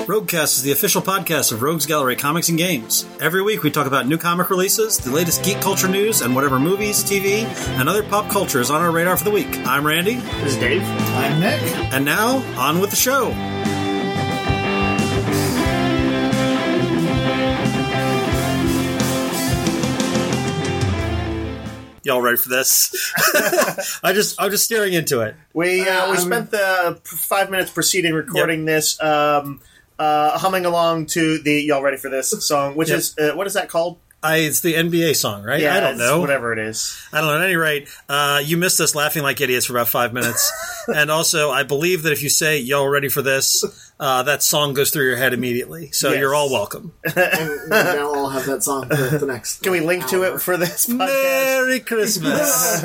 Roguecast is the official podcast of Rogues Gallery Comics and Games. Every week we talk about new comic releases, the latest geek culture news, and whatever movies, TV, and other pop culture is on our radar for the week. I'm Randy. This is Dave. I'm Nick. And now, on with the show. Y'all ready for this? I'm just staring into it. We spent the 5 minutes preceding recording this humming along to the "Y'all ready for this" song, which is what is that called? It's the NBA song, right? Yeah, I don't know. Whatever it is. I don't know. At any rate, you missed us laughing like idiots for about 5 minutes. And also, I believe that if you say, "Y'all ready for this," that song goes through your head immediately. So You're all welcome. And now I'll have that song for the next Can we link hour. to it for this podcast? Merry Christmas.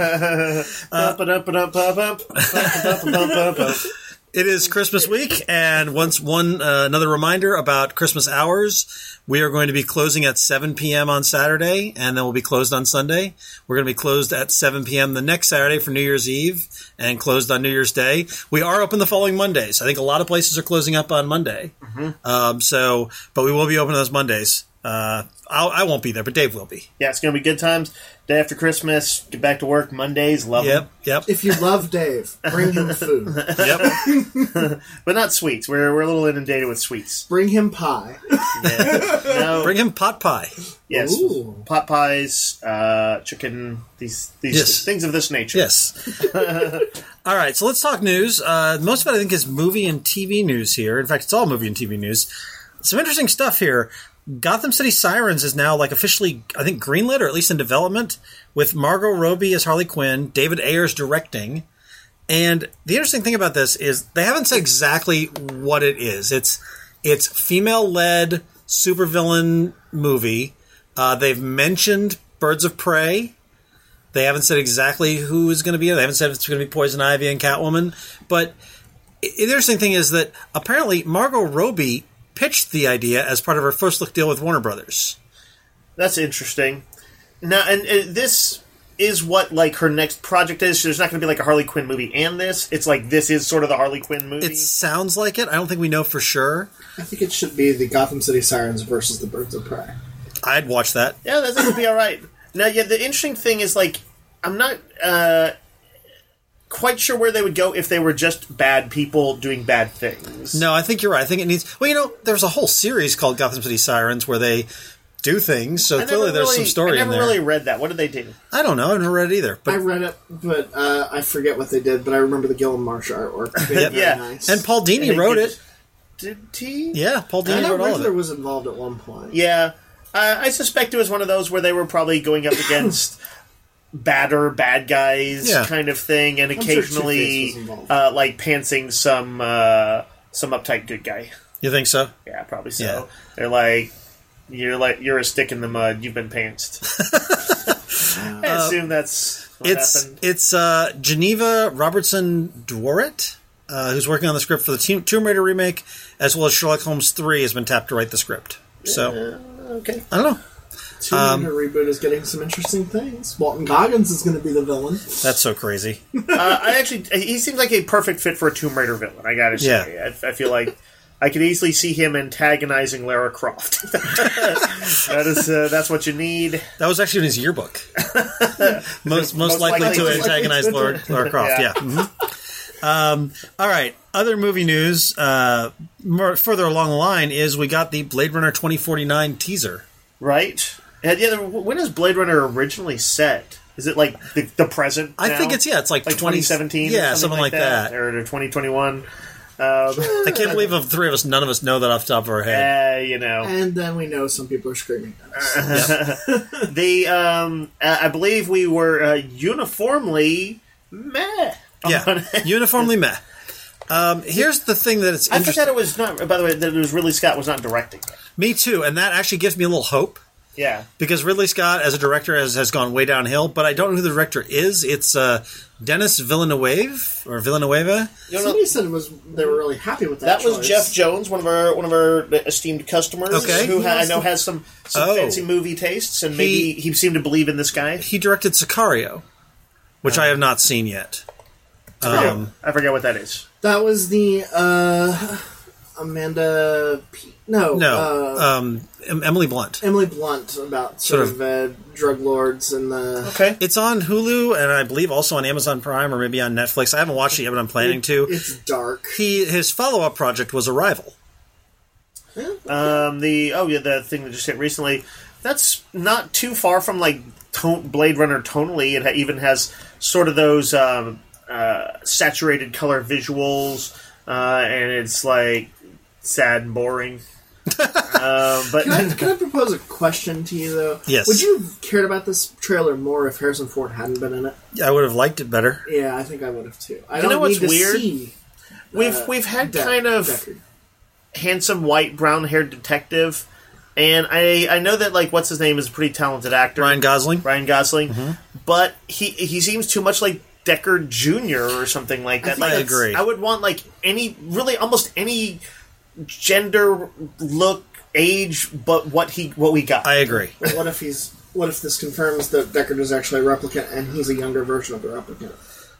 It is Christmas week, and another reminder about Christmas hours. We are going to be closing at 7 p.m. on Saturday, and then we'll be closed on Sunday. We're going to be closed at 7 p.m. the next Saturday for New Year's Eve, and closed on New Year's Day. We are open the following Mondays. I think a lot of places are closing up on Monday. Mm-hmm. But we will be open those Mondays. I won't be there, but Dave will be. Yeah, it's going to be good times. Day after Christmas, get back to work Mondays. Love them. Yep. If you love Dave, bring him food. Yep. But not sweets. We're a little inundated with sweets. Bring him pie. Yeah. No. Bring him pot pie. Yes. Ooh. Pot pies, chicken, these things of this nature. Yes. All right, so let's talk news. Most of it, I think, is movie and TV news here. In fact, it's all movie and TV news. Some interesting stuff here. Gotham City Sirens is now officially, I think, greenlit, or at least in development, with Margot Robbie as Harley Quinn, David Ayers directing. And the interesting thing about this is they haven't said exactly what it is. It's female-led supervillain movie. They've mentioned Birds of Prey. They haven't said exactly who is going to be. They haven't said if it's going to be Poison Ivy and Catwoman. But the interesting thing is that apparently Margot Robbie pitched the idea as part of her first look deal with Warner Brothers. That's interesting. Now, and this is what her next project is. There's not going to be a Harley Quinn movie and this. It's this is sort of the Harley Quinn movie. It sounds like it. I don't think we know for sure. I think it should be the Gotham City Sirens versus the Birds of Prey. I'd watch that. Yeah, that would be all right. Now, the interesting thing is I'm not quite sure where they would go if they were just bad people doing bad things. No, I think you're right. I think it needs... Well, there's a whole series called Gotham City Sirens where they do things, so clearly there's some story in there. I never really read that. What did they do? I don't know. I've never read it either. But I read it, but I forget what they did, but I remember the Gilliam Marsh artwork. Yeah. Nice. And Paul Dini wrote it. Did he? Yeah, Paul Dini wrote all of Riddler it. was involved at one point. Yeah. I suspect it was one of those where they were probably going up against bad guys kind of thing, and occasionally pantsing some uptight good guy. You think so? Yeah, probably so. Yeah. They're you're a stick in the mud. You've been pantsed. I assume that's what happened. It's Geneva Robertson Dworet, who's working on the script for the Tomb Raider remake, as well as Sherlock Holmes 3 has been tapped to write the script. So, okay. I don't know. Tomb Raider reboot is getting some interesting things. Walton Goggins is going to be the villain. That's so crazy. He seems like a perfect fit for a Tomb Raider villain, I gotta say. Yeah. I feel like I could easily see him antagonizing Lara Croft. That's what you need. That was actually in his yearbook. most likely to antagonize Lara Croft, yeah. Mm-hmm. All right. Other movie news, further along the line, is we got the Blade Runner 2049 teaser. Right? When is Blade Runner originally set? Is it the present now? I think it's 2017? Yeah, something like that. Or 2021. I can't believe of the three of us, none of us know that off the top of our head. And then we know some people are screaming at us. I believe we were uniformly meh. Yeah, uniformly meh. Here's the thing that it's interesting. I forgot it was not, by the way, that it was Ridley Scott was not directing it. Me too, and that actually gives me a little hope. Yeah. Because Ridley Scott, as a director, has gone way downhill, but I don't know who the director is. It's Denis Villeneuve, or Villanueva. Somebody said they were really happy with that choice. That was Jeff Jones, one of our esteemed customers, who I know has some fancy movie tastes, and maybe he seemed to believe in this guy. He directed Sicario, which I have not seen yet. I forget what that is. That was the Amanda... Emily Blunt. Emily Blunt, about sort of drug lords and the... Okay. It's on Hulu, and I believe also on Amazon Prime, or maybe on Netflix. I haven't watched it yet, but I'm planning to. It's dark. His follow-up project was Arrival. The thing that just hit recently, that's not too far from, like, Blade Runner tonally. It even has sort of those saturated color visuals, and it's, like, sad and boring. But can I propose a question to you, though? Yes. Would you have cared about this trailer more if Harrison Ford hadn't been in it? I would have liked it better. Yeah, I think I would have, too. You know what's weird? We've had kind of Deckard. Handsome, white, brown-haired detective, and I know that, like, what's his name is a pretty talented actor. Ryan Gosling. Mm-hmm. But he seems too much like Deckard Jr. or something like that. I agree. I would want, like, almost any gender, look, age, but what we got. I agree. Well, what if this confirms that Deckard is actually a replicant and he's a younger version of the replicant?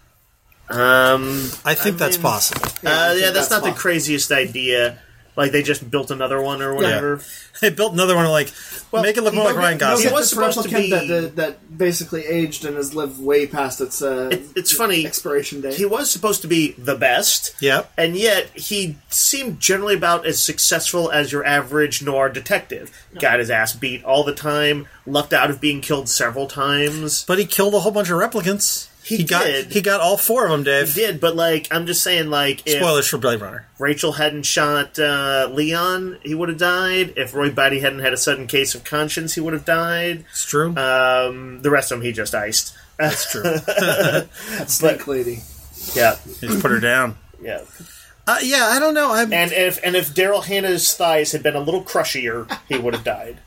I think that's possible. That's not the craziest idea. Like, they just built another one or whatever. Yeah. They built another one, like, make it look more like Ryan Gosling. He was supposed to be that basically aged and has lived way past its it's funny expiration date. He was supposed to be the best, and yet he seemed generally about as successful as your average noir detective. Got his ass beat all the time, lucked out of being killed several times. But he killed a whole bunch of replicants. He got all 4 of them, Dave. He did, but, like, I'm just saying, like... Spoilers for Blade Runner. Rachel hadn't shot Leon, he would have died. If Roy Batty hadn't had a sudden case of conscience, he would have died. It's true. The rest of them, he just iced. That's true. That snake lady. Yeah. He just put her down. Yeah. I don't know. And if Daryl Hannah's thighs had been a little crushier, he would have died.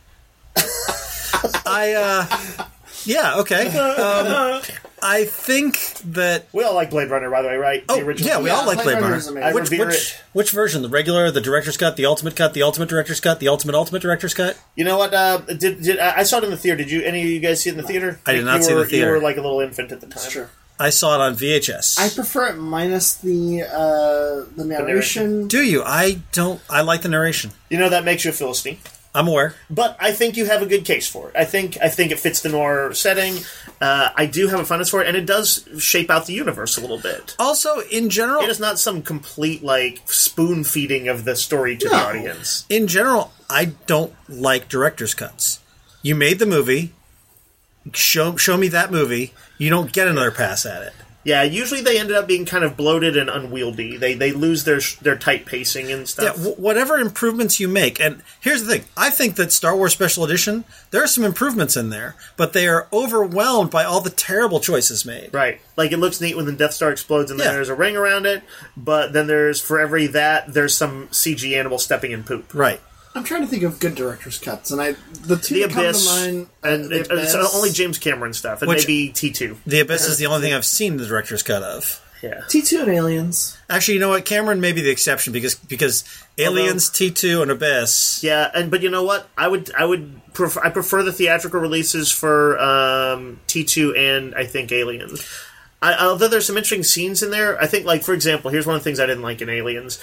Yeah, okay. I think that... We all like Blade Runner, by the way, right? The original. Yeah, we all like Blade Runner. Which version? The regular, the director's cut, the ultimate director's cut, the ultimate director's cut? You know what? I saw it in the theater. Did any of you guys see it in the theater? I did not see it in the theater. You were like a little infant at the time. That's true. I saw it on VHS. I prefer it minus the narration. Do you? I don't. I like the narration. You know, that makes you a Philistine. I'm aware. But I think you have a good case for it. I think it fits the noir setting. I do have a fondness for it, and it does shape out the universe a little bit. Also, in general... It is not some complete, like, spoon-feeding of the story to the audience. In general, I don't like director's cuts. You made the movie. Show me that movie. You don't get another pass at it. Yeah, usually they ended up being kind of bloated and unwieldy. They lose their tight pacing and stuff. Yeah, whatever improvements you make. And here's the thing. I think that Star Wars Special Edition, there are some improvements in there, but they are overwhelmed by all the terrible choices made. Right. Like, it looks neat when the Death Star explodes and then there's a ring around it, but then there's there's some CG animal stepping in poop. Right. I'm trying to think of good director's cuts, and the two The that come Abyss, to mind, and it's only James Cameron stuff, and maybe T2. The Abyss is the only thing I've seen the director's cut of. Yeah, T2 and Aliens. Actually, you know what? Cameron may be the exception because Aliens, T2, and Abyss. Yeah, but you know what? I prefer the theatrical releases for T2 and I think Aliens. Although there's some interesting scenes in there, I think, like, for example, here's one of the things I didn't like in Aliens.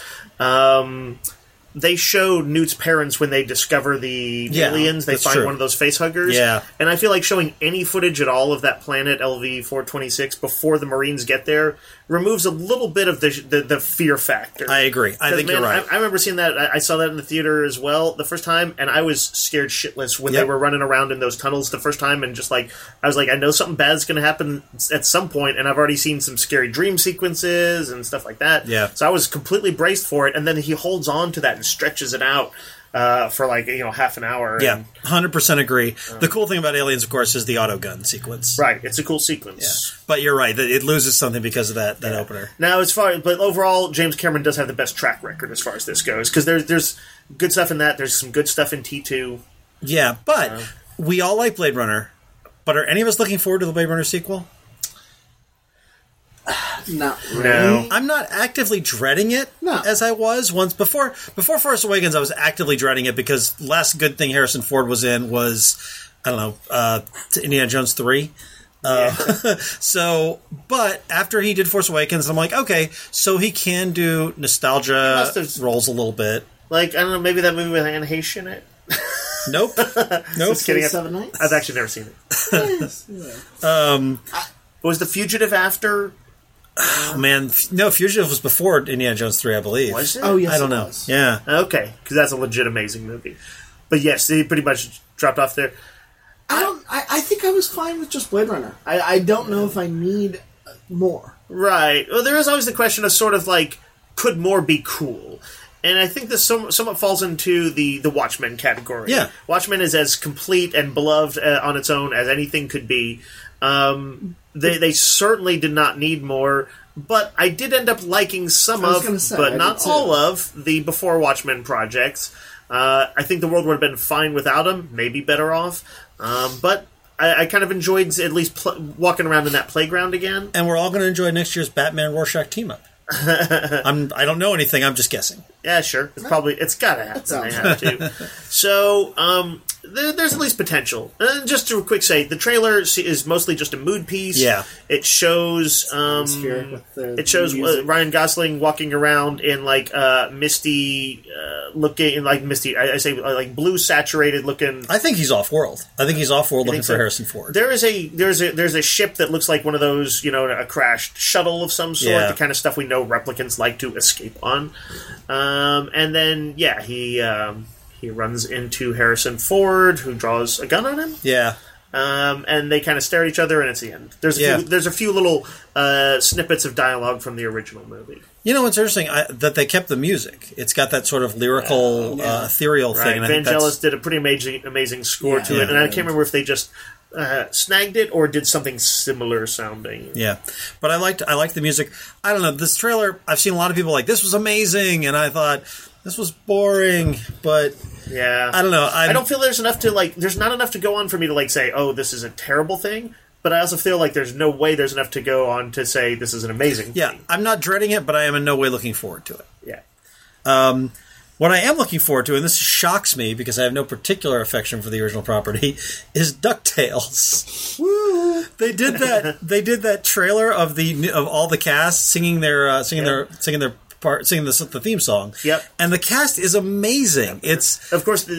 They show Newt's parents when they discover the aliens. They find one of those facehuggers. Yeah. And I feel like showing any footage at all of that planet, LV-426, before the Marines get there, removes a little bit of the fear factor. I agree. I think you're right. I remember seeing that. I saw that in the theater as well the first time, and I was scared shitless when they were running around in those tunnels the first time, and just like, I was like, I know something bad's going to happen at some point, and I've already seen some scary dream sequences and stuff like that. Yeah. So I was completely braced for it, and then he holds on to that and stretches it out for like, half an hour. Yeah, 100% agree. The cool thing about Aliens, of course, is the autogun sequence. Right, it's a cool sequence. Yeah. But you're right, it loses something because of that opener. Now, but overall, James Cameron does have the best track record as far as this goes, because there's good stuff in that. There's some good stuff in T2. Yeah, but we all like Blade Runner. But are any of us looking forward to the Blade Runner sequel? Not really. No. I'm not actively dreading it as I was once before. Before Force Awakens, I was actively dreading it because the last good thing Harrison Ford was in was, I don't know, Indiana Jones 3. But after he did Force Awakens, I'm like, okay, so he can do nostalgia roles a little bit. Like, I don't know, maybe that movie with Anne Heche in it? Nope. Just kidding. Seven Nights? I've actually never seen it. Yes. Yeah. Was The Fugitive after? Oh, man. No, Fugitive was before Indiana Jones 3, I believe. Was it? Oh, yes, I don't know. Was. Yeah. Okay, because that's a legit amazing movie. But yes, they pretty much dropped off there. I think I was fine with just Blade Runner. I don't know if I need more. Right. Well, there is always the question of sort of like, could more be cool? And I think this somewhat falls into the Watchmen category. Yeah. Watchmen is as complete and beloved on its own as anything could be. They certainly did not need more, but I did end up liking some but not all of, the before Watchmen projects. I think the world would have been fine without them, maybe better off. But I kind of enjoyed at least walking around in that playground again. And we're all going to enjoy next year's Batman Rorschach team-up. I don't know anything. I'm just guessing. Yeah, sure. It's got to happen. They have to. So, there's at least potential. And just to quick say, the trailer is mostly just a mood piece. Yeah. It shows Ryan Gosling walking around in like misty looking, like misty. I say like blue saturated looking. I think he's off world. I think he's off world looking for Harrison Ford. There's a ship that looks like one of those, a crashed shuttle of some sort. The kind of stuff we know replicants like to escape on. And then he runs into Harrison Ford, who draws a gun on him. Yeah. And they kind of stare at each other, and it's the end. There's a few little snippets of dialogue from the original movie. You know what's interesting? That they kept the music. It's got that sort of lyrical, ethereal thing. Right. Vangelis did a pretty amazing score to it, and I can't remember if they just snagged it or did something similar sounding. Yeah, but I liked the music. I don't know, this trailer, I've seen a lot of people like, this was amazing, and I thought, this was boring, but yeah, I don't know. I don't feel there's enough to there's not enough to go on for me to say, oh, this is a terrible thing, but I also feel like there's no way there's enough to go on to say this is an amazing thing. I'm not dreading it, but I am in no way looking forward to it. Yeah. What I am looking forward to, and this shocks me because I have no particular affection for the original property, is DuckTales. Woo! They did that trailer of all the cast singing their the theme song. Yep. And the cast is amazing. It's of course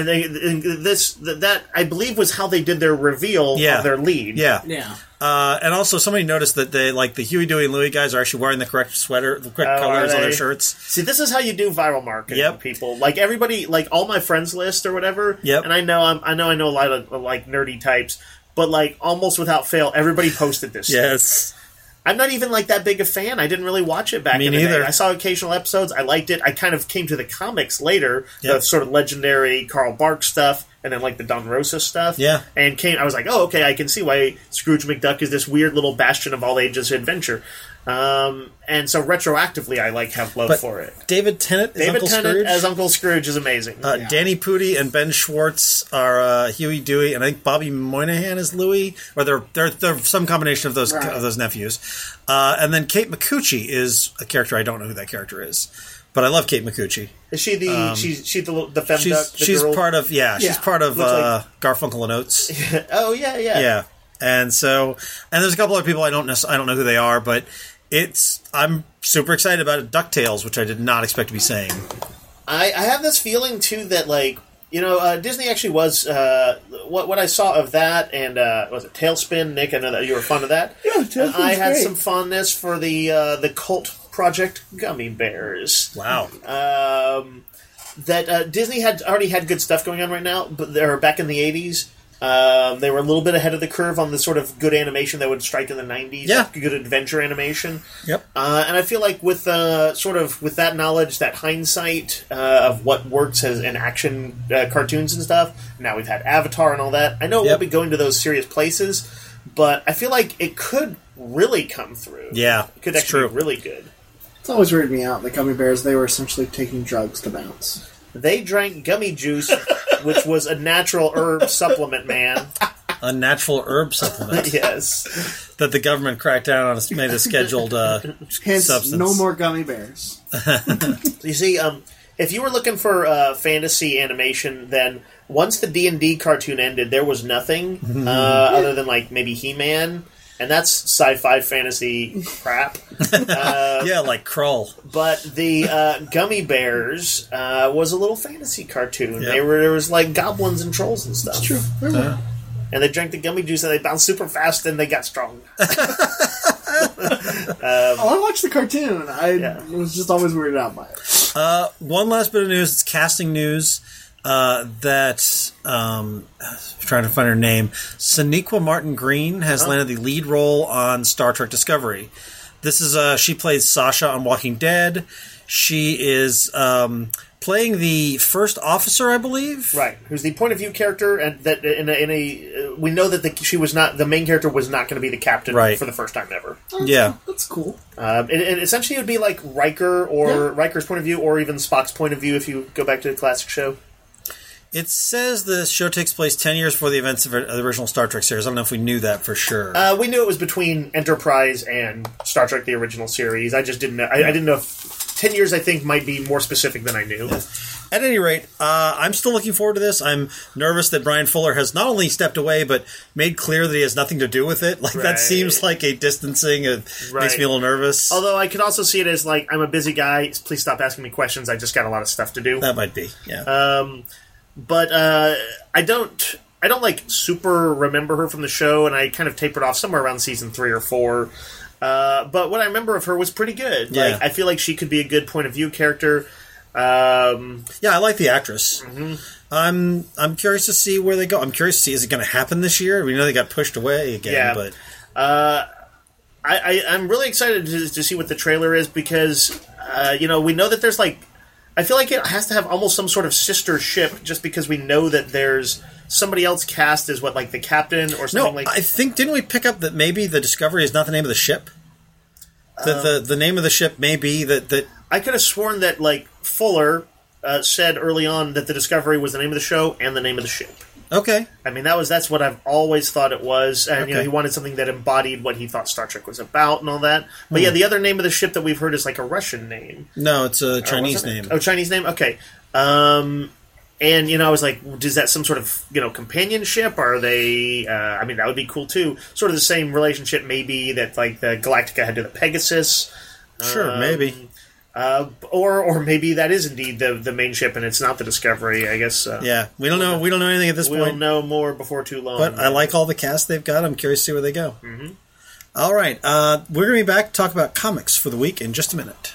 that I believe was how they did their reveal of their lead. Yeah. Yeah. And also, somebody noticed that they, the Huey, Dewey, and Louie guys are actually wearing the correct sweater, the correct colors on their shirts. See, this is how you do viral marketing, people. Like everybody, like all my friends list or whatever. Yep. And I know a lot of nerdy types, but almost without fail, everybody posted this. Yes. I'm not even that big a fan. I didn't really watch it back in the day. I saw occasional episodes. I liked it. I kind of came to the comics later, the sort of legendary Carl Barks stuff, and then the Don Rosa stuff. Yeah. And I was like, oh, okay, I can see why Scrooge McDuck is this weird little bastion of all ages adventure. And so retroactively, I have love for it. David Tennant as Uncle Scrooge is amazing. Danny Pudi and Ben Schwartz are Huey, Dewey, and I think Bobby Moynihan is Louie, or they're some combination of those nephews. And then Kate Micucci is a character. I don't know who that character is, but I love Kate Micucci. Is she the she's the femduck? She's girl? part of she's part of Garfunkel and Oates. Oh yeah. And there's a couple other people I don't know who they are, but I'm super excited about it. DuckTales, which I did not expect to be saying. I have this feeling too that Disney actually was what I saw of that, and was it Tailspin? Nick, I know that you were fond of that. Yeah, Tailspin's I had great. some fondness for the cult Project Gummy Bears. Wow. That Disney had already had good stuff going on right now, but they're back in the 80s. They were a little bit ahead of the curve on the sort of good animation that would strike in the 90s. Yeah. Good adventure animation. Yep. And I feel like with with that knowledge, that hindsight of what works as in action cartoons and stuff, now we've had Avatar and all that. I know it won't be going to those serious places, but I feel like it could really come through. Yeah, it could actually be really good. It's always weirded me out. The gummy bears, they were essentially taking drugs to bounce. They drank gummy juice, which was a natural herb supplement, man. A natural herb supplement. Yes. That the government cracked down on, made a scheduled Hence, substance. no more gummy bears. You see, if you were looking for fantasy animation, then once the D&D cartoon ended, there was nothing other than like maybe He-Man, and that's sci-fi fantasy crap. Yeah, like Krull. But the Gummy Bears was a little fantasy cartoon. Yep. There was like goblins and trolls and stuff. That's true. And they drank the gummy juice and they bounced super fast and they got strong. I watched the cartoon and I was just always weirded out by it. One last bit of news. It's casting news. I'm trying to find her name. Sonequa Martin Green has landed the lead role on Star Trek Discovery. This is she plays Sasha on Walking Dead. She is playing the first officer, I believe. Right, who's the point of view character, and that we know that she was not the main character was not going to be the captain for the first time ever. That's cool. It essentially would be like Riker or Riker's point of view, or even Spock's point of view if you go back to the classic show. It says the show takes place 10 years before the events of the original Star Trek series. I don't know if we knew that for sure. We knew it was between Enterprise and Star Trek, the original series. I just didn't know. I didn't know if 10 years, I think, might be more specific than I knew. Yeah. At any rate, I'm still looking forward to this. I'm nervous that Brian Fuller has not only stepped away, but made clear that he has nothing to do with it. Like, that seems like a distancing. It makes me a little nervous. Although I could also see it as, like, I'm a busy guy. Please stop asking me questions. I just got a lot of stuff to do. That might be, yeah. But I don't like super remember her from the show, and I kind of tapered off somewhere around season 3 or 4. But what I remember of her was pretty good. Yeah. Like, I feel like she could be a good point of view character. I like the actress. Mm-hmm. I'm curious to see where they go. I'm curious to see, is it going to happen this year? We know they got pushed away again, but I'm really excited to see what the trailer is because we know that there's like. I feel like it has to have almost some sort of sister ship just because we know that there's somebody else cast as what, like the captain or something like that. I think, didn't we pick up that maybe the Discovery is not the name of the ship? The name of the ship may be that... I could have sworn that, like, Fuller said early on that the Discovery was the name of the show and the name of the ship. Okay. I mean, that's what I've always thought it was, and he wanted something that embodied what he thought Star Trek was about and all that. But the other name of the ship that we've heard is like a Russian name. No, it's a Chinese name. Oh, Chinese name? Okay. And, I was like, is that some sort of, companionship? Are they, that would be cool too. Sort of the same relationship maybe that, like, the Galactica had to the Pegasus. Sure, maybe. Or maybe that is indeed the main ship, and it's not the Discovery. I guess. We don't know. We don't know anything at this point. We'll know more before too long. But I like all the cast they've got. I'm curious to see where they go. Mm-hmm. All right, we're going to be back to talk about comics for the week in just a minute.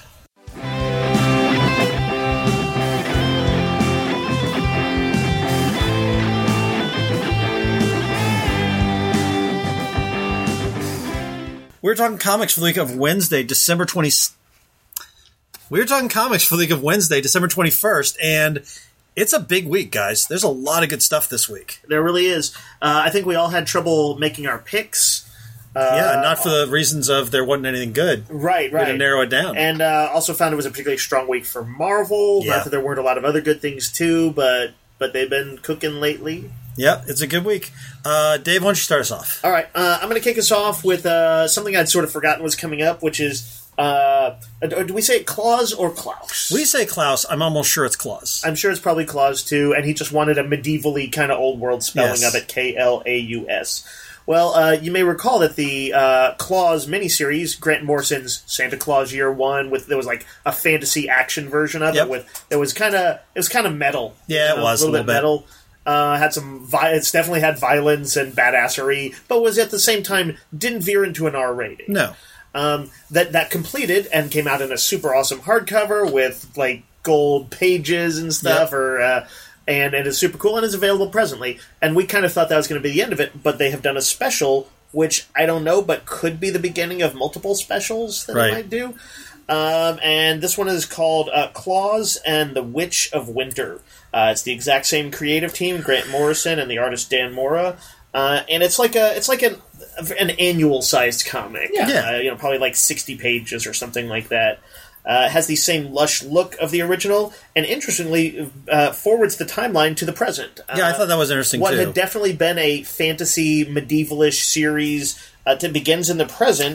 We're talking comics for the week of Wednesday, December 20th. We're talking comics for the week of Wednesday, December 21st, and it's a big week, guys. There's a lot of good stuff this week. There really is. I think we all had trouble making our picks. Not for the reasons of there wasn't anything good. Right. We had to narrow it down. And also found it was a particularly strong week for Marvel. Yeah. Not that there weren't a lot of other good things, too, but they've been cooking lately. Yeah, it's a good week. Dave, why don't you start us off? All right. I'm going to kick us off with something I'd sort of forgotten was coming up, which is... do we say Klaus or Klaus? We say Klaus. I'm almost sure it's Klaus. I'm sure it's probably Klaus, too, and he just wanted a medievally kind of old-world spelling of it, Klaus. Well, you may recall that the Klaus miniseries, Grant Morrison's Santa Claus Year One, there was like a fantasy action version of it. It was kind of metal. Yeah, it was a little bit metal. Had some it's definitely had violence and badassery, but was at the same time didn't veer into an R rating. No. That completed and came out in a super awesome hardcover with like gold pages and stuff, and it's super cool and is available presently. And we kind of thought that was going to be the end of it, but they have done a special, which I don't know, but could be the beginning of multiple specials that they might do. And this one is called Klaus and the Witch of Winter. It's the exact same creative team, Grant Morrison and the artist Dan Mora. And it's like an annual sized comic. Yeah. Probably like 60 pages or something like that. It has the same lush look of the original, and interestingly, forwards the timeline to the present. I thought that was interesting, what too. What had definitely been a fantasy, medievalish series begins in the present,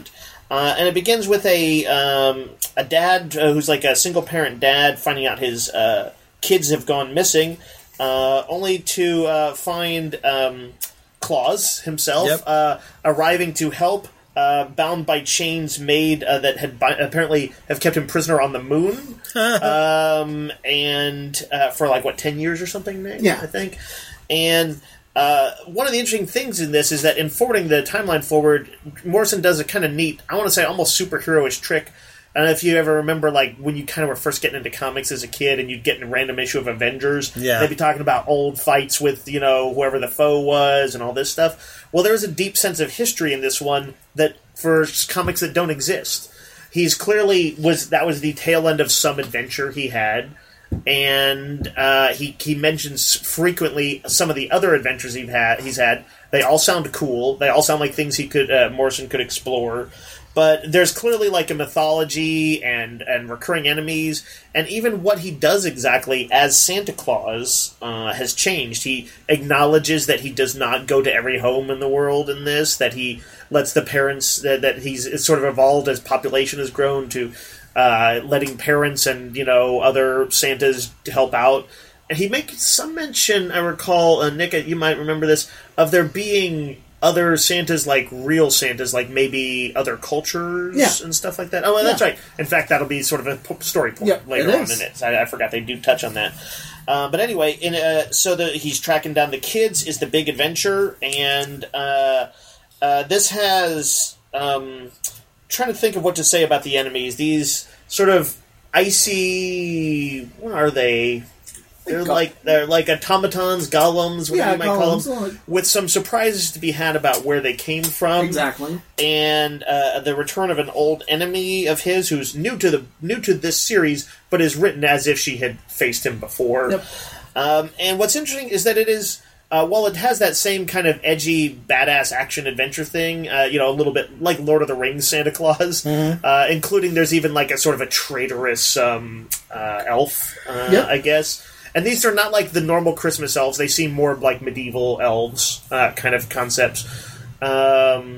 And it begins with a dad who's like a single-parent dad finding out his kids have gone missing, only to find Claus himself arriving to help, bound by chains made that had apparently have kept him prisoner on the moon, and for 10 years or something, maybe, I think. And one of the interesting things in this is that in forwarding the timeline forward, Morrison does a kind of neat, I want to say almost superhero-ish trick. I don't know if you ever remember, when you kind of were first getting into comics as a kid and you'd get in a random issue of Avengers, they'd be talking about old fights with, whoever the foe was and all this stuff. Well, there's a deep sense of history in this one that for comics that don't exist. He's clearly that was the tail end of some adventure he had, and he mentions frequently some of the other adventures he's had. They all sound cool. They all sound like things Morrison could explore. But there's clearly a mythology and recurring enemies, and even what he does exactly as Santa Claus has changed. He acknowledges that he does not go to every home in the world in this, that he lets the parents, that he's sort of evolved as population has grown to letting parents and, other Santas help out. And he makes some mention, I recall, Nick, you might remember this, of there being other Santas, real Santas, maybe other cultures and stuff like that. Oh, that's right. In fact, that'll be sort of a story point later on in it. I forgot they do touch on that. But anyway, he's tracking down the kids is the big adventure, and this has... trying to think of what to say about the enemies. These sort of icy... What are they? They're like automatons, golems, whatever you might call them, with some surprises to be had about where they came from. Exactly. And the return of an old enemy of his who's new to this series, but is written as if she had faced him before. Yep. And what's interesting is that it is, while it has that same kind of edgy, badass action-adventure thing, a little bit like Lord of the Rings Santa Claus, including there's even a sort of a traitorous elf, I guess. And these are not like the normal Christmas elves. They seem more like medieval elves kind of concepts. There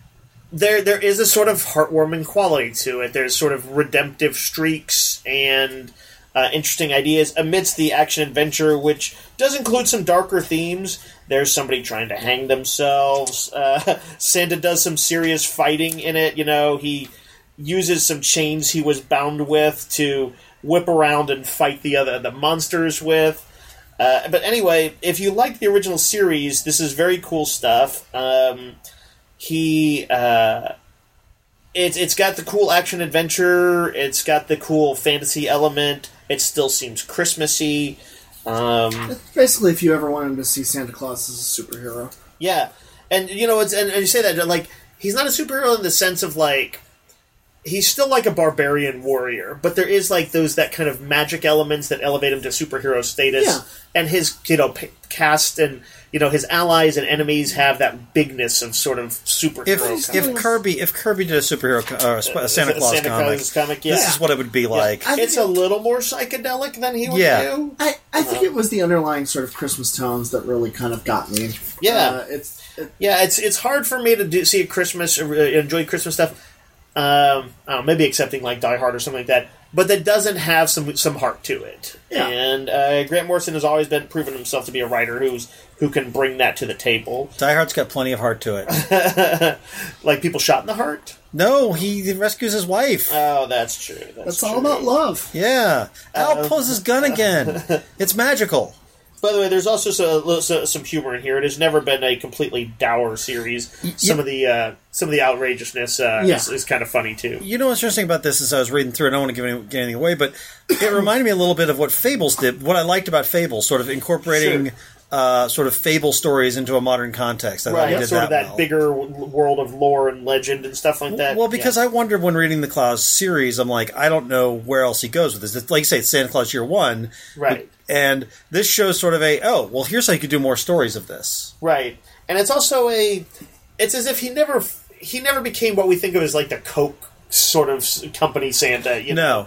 is a sort of heartwarming quality to it. There's sort of redemptive streaks and interesting ideas amidst the action-adventure, which does include some darker themes. There's somebody trying to hang themselves. Santa does some serious fighting in it. He uses some chains he was bound with to whip around and fight the monsters with. But anyway, if you like the original series, this is very cool stuff. It's got the cool action-adventure. It's got the cool fantasy element. It still seems Christmassy. Basically, if you ever wanted to see Santa Claus as a superhero. Yeah. And, and you say that, he's not a superhero in the sense of, he's still like a barbarian warrior, but there is that kind of magic elements that elevate him to superhero status. Yeah. And his, cast and, his allies and enemies have that bigness of sort of superhero. If Kirby did a superhero, a Santa Claus comic, this is what it would be like. It's a little more psychedelic than he would do. I think it was the underlying sort of Christmas tones that really kind of got me. Yeah. It's hard for me to enjoy Christmas stuff. Maybe accepting Die Hard or something like that, but that doesn't have some heart to it. Yeah. And Grant Morrison has always proven himself to be a writer who can bring that to the table. Die Hard's got plenty of heart to it. People shot in the heart? No, he rescues his wife. Oh, that's true. That's all about love. Yeah. Al pulls his gun again. It's magical. By the way, there's also some humor in here. It has never been a completely dour series. Some of the outrageousness is kind of funny too. You know what's interesting about this is I was reading through, and I don't want to give anything away, but it reminded me a little bit of what Fables did. What I liked about Fables, sort of incorporating sort of Fable stories into a modern context. I right, sort of that bigger world of lore and legend and stuff like that. Well, because I wondered when reading the Claus series, I'm like, I don't know where else he goes with this. It's, like you say, it's Santa Claus Year One, right? And this shows sort of here's how you could do more stories of this, right? And it's also it's as if he never became what we think of as the Coke sort of company Santa. No.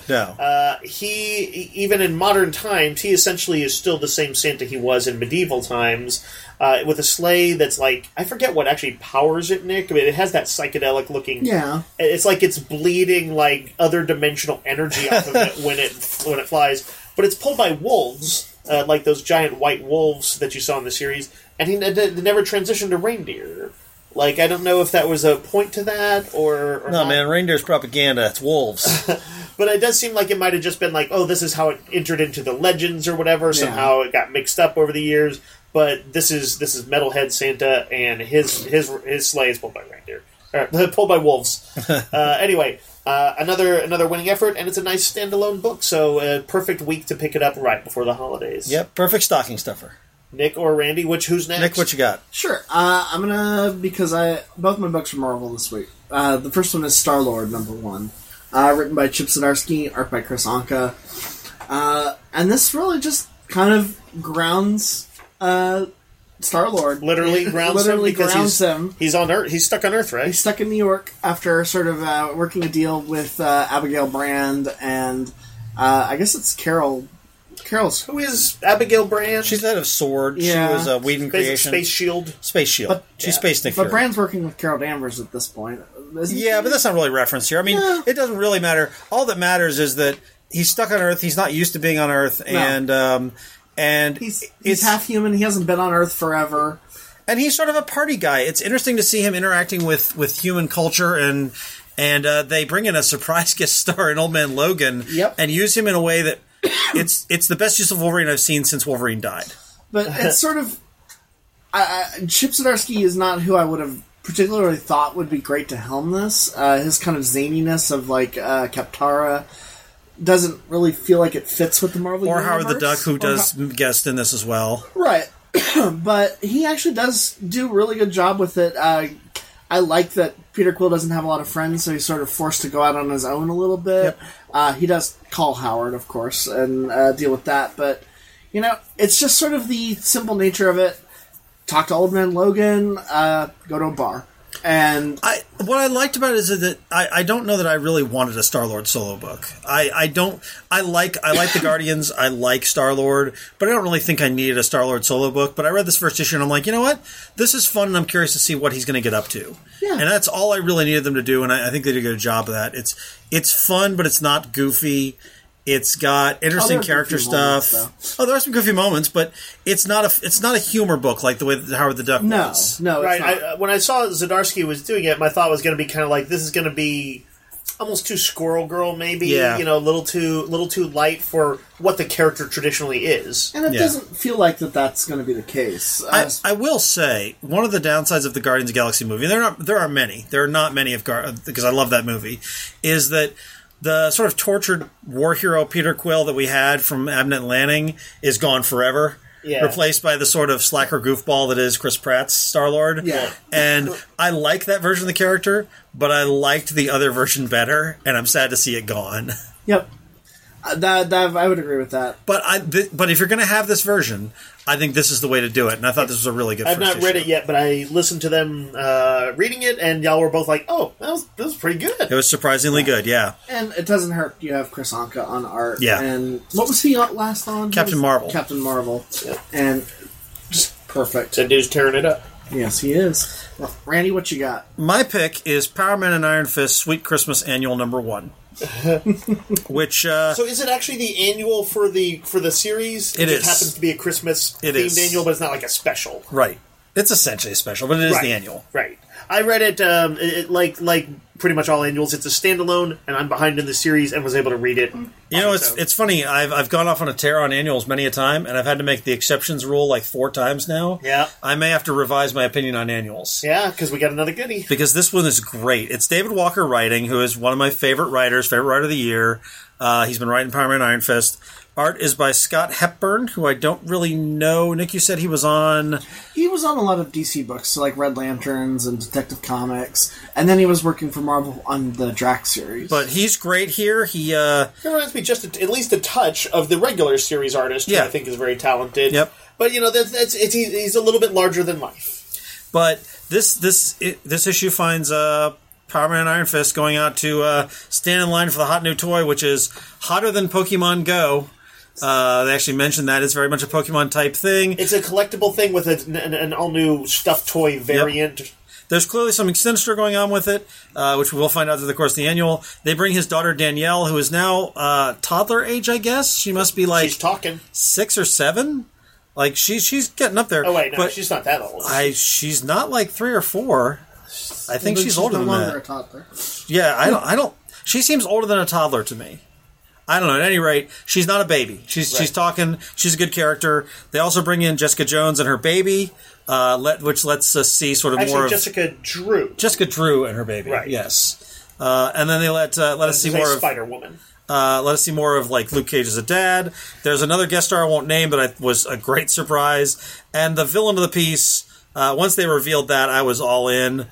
He, even in modern times, he essentially is still the same Santa he was in medieval times, with a sleigh that's like, I forget what actually powers it, Nick, but it has that psychedelic looking... Yeah. It's like it's bleeding like other dimensional energy off of it when it flies. But it's pulled by wolves, like those giant white wolves that you saw in the series, and he never transitioned to reindeer. Like, I don't know if that was a point to that, or no, not. Man, reindeer's propaganda. It's wolves. But it does seem like it might have just been like, oh, this is how it entered into the legends or whatever. Yeah. Somehow it got mixed up over the years. But this is Metalhead Santa, and his sleigh is pulled by reindeer. Pulled by wolves. Anyway, another winning effort, and it's a nice standalone book, so a perfect week to pick it up right before the holidays. Yep, perfect stocking stuffer. Nick or Randy, who's next? Nick, what you got? Sure. I'm gonna, because both my books are Marvel this week. The first one is Star-Lord, #1. Written by Chip Zdarsky, art by Chris Anka. And this really just kind of grounds Star-Lord. Literally grounds him. He's on Earth. He's stuck on Earth, right? He's stuck in New York after sort of working a deal with Abigail Brand and I guess it's Carol's. Who is Abigail Brand? She's head of S.W.O.R.D. Yeah. She was a Whedon creation. Space Shield. But, she's Space Nick Fury. But Brand's working with Carol Danvers at this point. Yeah, but that's not really referenced here. I mean, It doesn't really matter. All that matters is that he's stuck on Earth. He's not used to being on Earth, and he's half human. He hasn't been on Earth forever. And he's sort of a party guy. It's interesting to see him interacting with human culture, and they bring in a surprise guest star in Old Man Logan, and use him in a way that it's the best use of Wolverine I've seen since Wolverine died. But it's sort of Chip Zdarsky is not who I would have particularly thought would be great to helm this. His kind of zaniness of like Kaptara doesn't really feel like it fits with the Marvel Or universe. Howard the Duck, who does guest in this as well. Right. But he actually does do a really good job with it. I like that Peter Quill doesn't have a lot of friends, so he's sort of forced to go out on his own a little bit. Yep. He does call Howard, of course, and deal with that. But, it's just sort of the simple nature of it. Talk to Old Man Logan, go to a bar. And what I liked about it is that I don't know that I really wanted a Star-Lord solo book. I like the Guardians, I like Star-Lord, but I don't really think I needed a Star-Lord solo book. But I read this first issue and I'm like, you know what? This is fun and I'm curious to see what he's going to get up to. Yeah. And that's all I really needed them to do, and I think they did a good job of that. It's fun, but it's not goofy. It's got interesting character stuff. There are some goofy moments, but it's not a humor book like the way that Howard the Duck was. No, right. It's not. When I saw Zdarsky was doing it, my thought was going to be kind of like, this is going to be almost too Squirrel Girl, maybe. Yeah. A little too light for what the character traditionally is. And it doesn't feel like that's going to be the case. I will say, one of the downsides of the Guardians of the Galaxy movie, and there are many, there are not many because I love that movie, is that the sort of tortured war hero Peter Quill that we had from Abnett Lanning is gone forever. Yeah. Replaced by the sort of slacker goofball that is Chris Pratt's Star-Lord. Yeah. And I like that version of the character, but I liked the other version better, and I'm sad to see it gone. Yep. That I would agree with that. But if you're going to have this version, I think this is the way to do it, and I thought this was a really good I've first not read issue. it yet, but I listened to them reading it, and y'all were both like, oh, that was pretty good. It was surprisingly good, yeah. And it doesn't hurt you have Chris Anka on art. Yeah. And what was he last on? Captain Marvel. Captain Marvel. Yep. And just perfect. That dude's tearing it up. Yes, he is. Well, Randy, what you got? My pick is Power Man and Iron Fist Sweet Christmas Annual #1. Which so is it actually the annual for the series? It is. Happens to be a Christmas themed annual, but it's not like a special. Right. It's essentially a special, but it is the annual. Right. I read it, like pretty much all annuals. It's a standalone, and I'm behind in the series and was able to read it. It's funny. I've gone off on a tear on annuals many a time, and I've had to make the exceptions rule like 4 times now. Yeah. I may have to revise my opinion on annuals. Yeah, because we got another goodie. Because this one is great. It's David Walker writing, who is one of my favorite writers, favorite writer of the year. He's been writing Power Man Iron Fist. Art is by Scott Hepburn, who I don't really know. Nick, you said he was on... He was on a lot of DC books, so like Red Lanterns and Detective Comics, and then he was working for Marvel on the Drax series. But he's great here. He reminds me just at least a touch of the regular series artist, who I think is very talented. Yep. But, he's a little bit larger than life. But this issue finds Power Man and Iron Fist going out to stand in line for the hot new toy, which is hotter than Pokemon Go. They actually mentioned that it's very much a Pokemon type thing. It's a collectible thing with an all-new stuffed toy variant. Yep. There's clearly something sinister going on with it, which we will find out through the course of the annual. They bring his daughter Danielle, who is now toddler age, I guess. She must be like... She's talking. 6 or 7? Like, she's getting up there. Oh, wait, no, but she's not that old. She's not like 3 or 4. I think she's older than that. A toddler. Yeah, I don't... She seems older than a toddler to me. I don't know. At any rate, she's not a baby. She's talking. She's a good character. They also bring in Jessica Jones and her baby, which lets us see sort of more of Jessica Drew. Jessica Drew and her baby. Right. Yes. And then they let us see more of Spider-Woman. Let us see more of like Luke Cage as a dad. There's another guest star I won't name, but was a great surprise. And the villain of the piece. Once they revealed that, I was all in.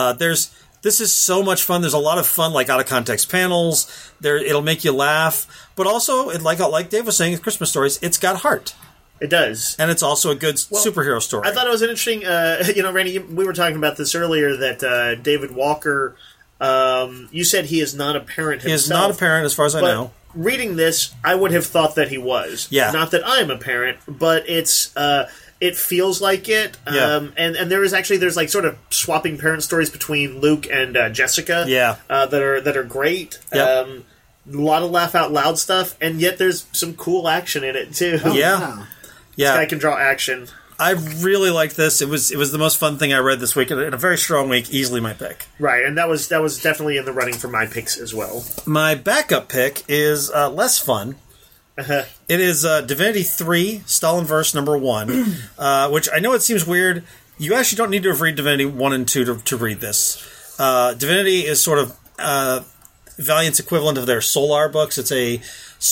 This is so much fun. There's a lot of fun, like, out-of-context panels. It'll make you laugh. But also, like Dave was saying with Christmas stories, it's got heart. It does. And it's also a good superhero story. I thought it was an interesting... Randy, we were talking about this earlier, that David Walker... you said he is not a parent himself. He is not a parent, as far as I know. Reading this, I would have thought that he was. Yeah. Not that I'm a parent, but it's... it feels like it, and there's like sort of swapping parent stories between Luke and Jessica, that are great. Yep. A lot of laugh out loud stuff, and yet there's some cool action in it too. Yeah. This guy can draw action. I really liked this. It was the most fun thing I read this week. In a very strong week, easily my pick. Right, and that was definitely in the running for my picks as well. My backup pick is less fun. It is Divinity 3, Stalinverse number 1, which I know it seems weird. You actually don't need to have read Divinity 1 and 2 to read this. Divinity is sort of Valiant's equivalent of their Solar books. It's a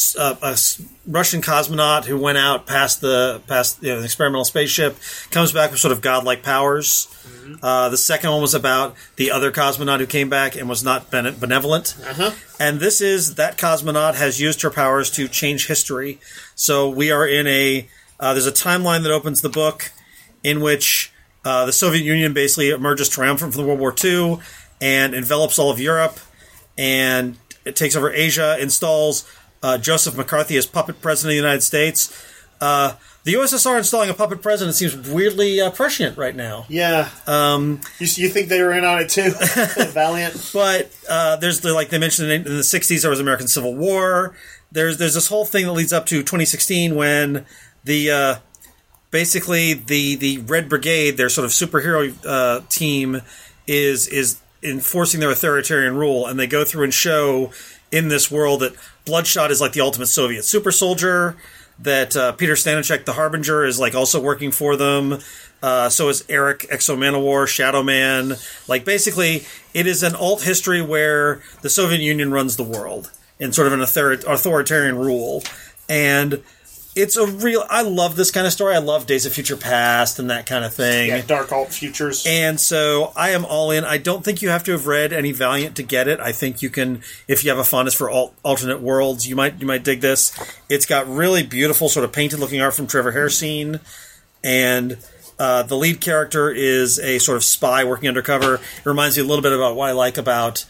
Russian cosmonaut who went out past the experimental spaceship, comes back with sort of godlike powers. The second one was about the other cosmonaut who came back and was not benevolent. And this is that cosmonaut has used her powers to change history. So we are in there's a timeline that opens the book in which the Soviet Union basically emerges triumphant from World War II and envelops all of Europe, and it takes over Asia, installs Joseph McCarthy as puppet president of the United States. The USSR installing a puppet president seems weirdly prescient right now. Yeah. You think they were in on it too? Valiant. But there's like they mentioned in the 60s there was American Civil War. There's this whole thing that leads up to 2016 when the basically the Red Brigade, their sort of superhero team, is enforcing their authoritarian rule, and they go through and show in this world that Bloodshot is like the ultimate Soviet super soldier, that Peter Stanacek, the Harbinger, is like also working for them. So is Eric, Exo Manowar, Shadow Man. Like, basically, it is an alt history where the Soviet Union runs the world in sort of an authoritarian rule. And it's I love this kind of story. I love Days of Future Past and that kind of thing. Yeah, dark alt futures. And so I am all in. I don't think you have to have read any Valiant to get it. I think you can, if you have a fondness for alternate worlds, you might dig this. It's got really beautiful sort of painted looking art from Trevor Hairsine, and the lead character is a sort of spy working undercover. It reminds me a little bit about what I like about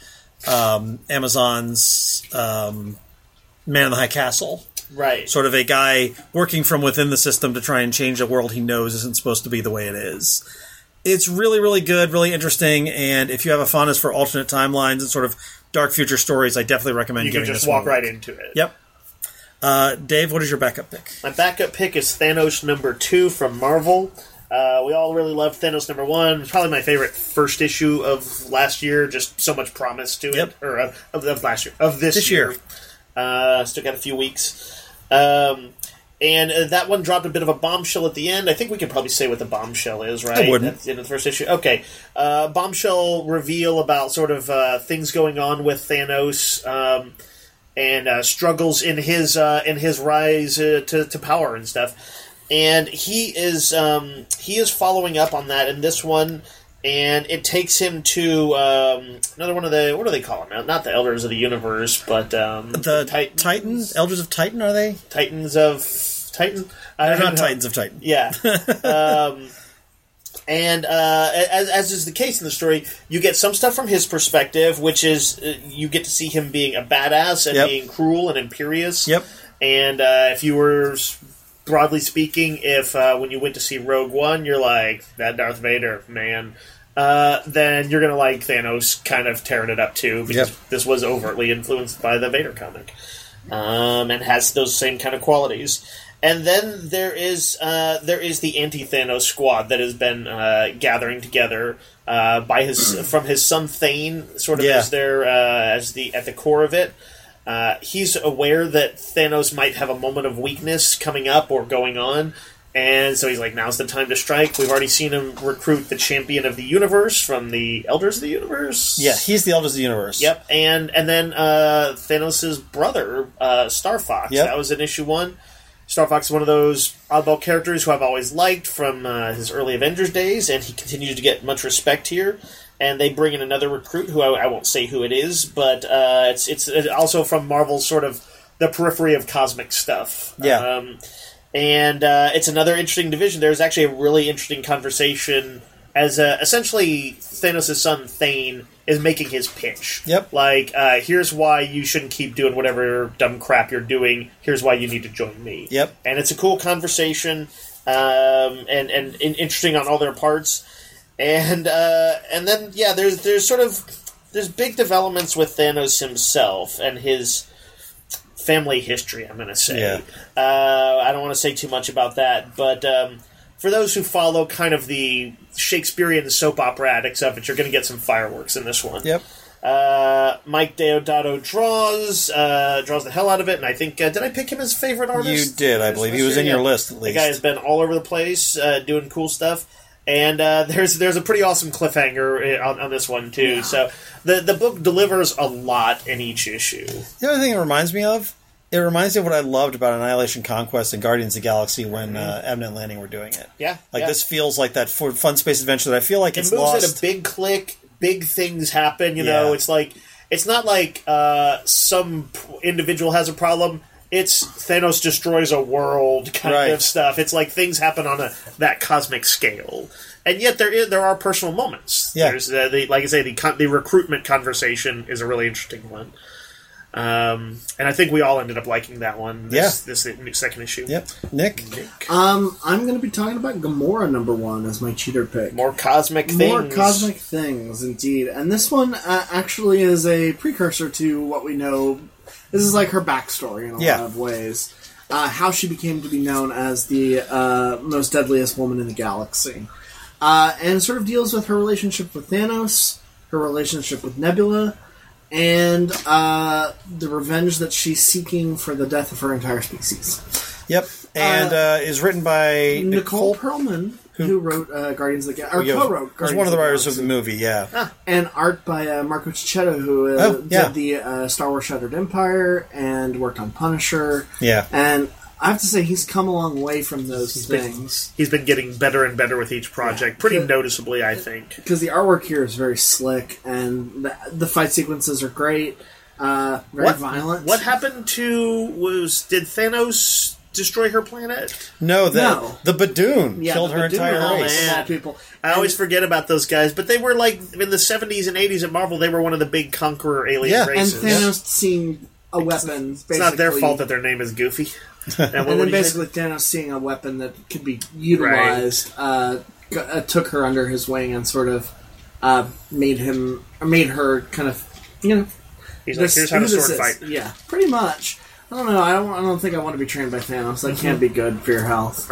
Amazon's Man in the High Castle. Right. Sort of a guy working from within the system to try and change a world he knows isn't supposed to be the way it is. It's really, really good, really interesting, and if you have a fondness for alternate timelines and sort of dark future stories, I definitely recommend giving this one. You can just walk right into it. Yep. Dave, what is your backup pick? My backup pick is Thanos number 2 from Marvel. We all really loved Thanos number 1. It's probably my favorite first issue of last year. Just so much promise to it. Or of last year. Of this year. Still got a few weeks. And that one dropped a bit of a bombshell at the end. I think we can probably say what the bombshell is, right? I wouldn't. That's the end of the first issue. Okay. Bombshell reveal about sort of things going on with Thanos and struggles in his rise to power and stuff. And he is following up on that in this one, and it takes him to another one of the, what do they call them? Not the Elders of the Universe, but the Titans? Elders of Titan, are they? Titans of Titan? They're not Titans of Titan. Yeah. And as is the case in the story, you get some stuff from his perspective, which is you get to see him being a badass and being cruel and imperious. Yep. And if you were, broadly speaking, if when you went to see Rogue One, you're like, that Darth Vader, man, then you're going to like Thanos kind of tearing it up too, because this was overtly influenced by the Vader comic. And has those same kind of qualities. And then there is the anti-Thanos squad that has been gathering together by from his son Thane, sort of as their at the core of it. He's aware that Thanos might have a moment of weakness coming up or going on, and so he's like, "Now's the time to strike." We've already seen him recruit the champion of the universe from the Elders of the Universe. Yeah, he's the Elders of the Universe. Yep, and then Thanos' brother, Star Fox. Yep. That was in issue 1. Star Fox is one of those oddball characters who I've always liked from his early Avengers days, and he continues to get much respect here. And they bring in another recruit, who I won't say who it is, but it's also from Marvel's sort of the periphery of cosmic stuff. Yeah. And it's another interesting division. There's actually a really interesting conversation as essentially Thanos' son Thane is making his pitch. Yep. Like, here's why you shouldn't keep doing whatever dumb crap you're doing. Here's why you need to join me. Yep. And it's a cool conversation, and interesting on all their parts. And then there's big developments with Thanos himself and his family history, I'm going to say. Yeah. I don't want to say too much about that, but for those who follow kind of the Shakespearean soap operatic of it, you're going to get some fireworks in this one. Yep. Mike Deodato draws the hell out of it, and I think, did I pick him as favorite artist? You did, I believe. He was in your list, at least. The guy has been all over the place, doing cool stuff. And there's a pretty awesome cliffhanger on this one, too. Yeah. So the book delivers a lot in each issue. The other thing it reminds me of what I loved about Annihilation Conquest and Guardians of the Galaxy when Abnett Lanning were doing it. Yeah. This feels like that fun space adventure that I feel like it's moves lost. At a big click, big things happen, you know. It's like, it's not like some individual has a problem. It's Thanos destroys a world kind of stuff. It's like things happen on that cosmic scale, and yet there are personal moments. Yeah. There's like I say, the recruitment conversation is a really interesting one, and I think we all ended up liking that one. This second issue. Yep. Nick. I'm going to be talking about Gamora #1 as my cheater pick. More cosmic things, indeed. And this one actually is a precursor to what we know. This is like her backstory in a lot of ways. How she became to be known as the most deadliest woman in the galaxy. And sort of deals with her relationship with Thanos, her relationship with Nebula, and the revenge that she's seeking for the death of her entire species. Yep. And is written by Nicole Perlman, who wrote Guardians of the Galaxy, or co-wrote Guardians of the Galaxy. Was one of the writers of the movie, yeah. And art by Marco Cicchetto, who did the Star Wars Shattered Empire and worked on Punisher. Yeah. And I have to say, he's come a long way from those things. He's been getting better and better with each project, pretty noticeably, I think. Because the artwork here is very slick, and the fight sequences are great, very violent. What happened did Thanos destroy her planet? No, the Badoon killed her entire race. People. I always forget about those guys, but they were like, in the 70s and 80s at Marvel, they were one of the big conqueror alien races. And Thanos seeing a weapon, It's not their fault that their name is Goofy. And then basically Thanos seeing a weapon that could be utilized took her under his wing and sort of made her kind of, you know... He's like, here's how to sword fight. Yeah, pretty much. I don't know. I don't think I want to be trained by Thanos. That can't be good for your health.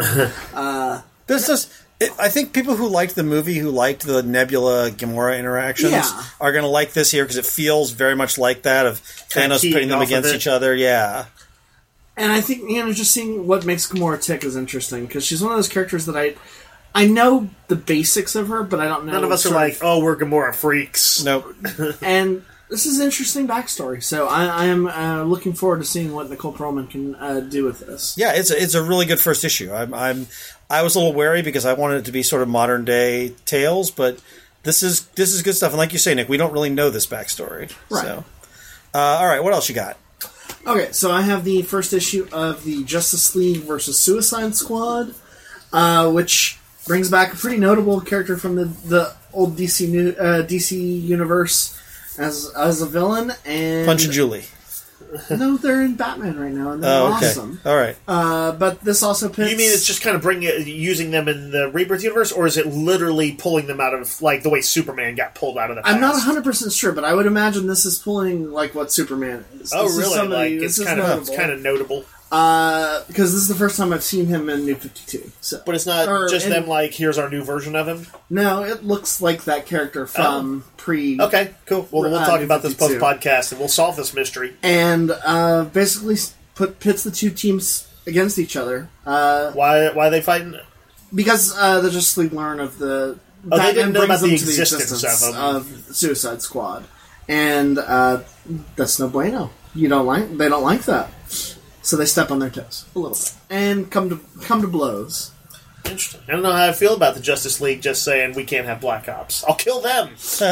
I think people who liked the movie, who liked the Nebula Gamora interactions, are going to like this here because it feels very much like that of Thanos putting them against each other. Yeah. And I think, you know, just seeing what makes Gamora tick is interesting because she's one of those characters that I know the basics of her, but I don't know. None of us are like, oh, we're Gamora freaks. Nope. And this is an interesting backstory, so I am looking forward to seeing what Nicole Perlman can do with this. Yeah, it's a really good first issue. I was a little wary because I wanted it to be sort of modern day tales, but this is good stuff. And like you say, Nick, we don't really know this backstory. Right. So, all right, what else you got? Okay, so I have the first issue of the Justice League versus Suicide Squad, which brings back a pretty notable character from the old DC universe as a villain. And Punch and Julie. No, they're in Batman right now, and they're awesome. All right. But this also pits... You mean it's just kind of using them in the Rebirth universe, or is it literally pulling them out of, like, the way Superman got pulled out of the past? I'm not 100% sure, but I would imagine this is pulling, like, what Superman is. Oh, really? It's kind of notable. Because this is the first time I've seen him in New 52. So. But it's not them, like, here's our new version of him? No, it looks like that character from pre... Okay, cool. Well, we'll talk about this post-podcast, and we'll solve this mystery. And basically pits the two teams against each other. Why are they fighting? Because the Justice League learn of the... they didn't know about the existence of them. Of Suicide Squad. And that's no bueno. They don't like that. So they step on their toes a little bit and come to blows. Interesting. I don't know how I feel about the Justice League just saying we can't have Black Ops. I'll kill them.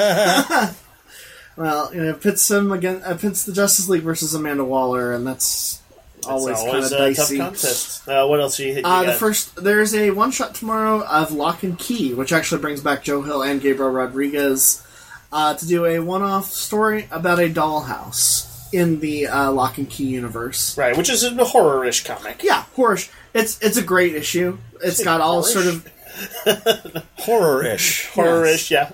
Well, pits the Justice League versus Amanda Waller, and that's always kind of dicey. Tough contest. What else you got? There's a one shot tomorrow of Lock and Key, which actually brings back Joe Hill and Gabriel Rodriguez to do a one-off story about a dollhouse in the Lock and Key universe. Right, which is a horror-ish comic. Yeah, horror-ish. It's a great issue. It's got all sort of... Horror-ish. Horror-ish, yeah.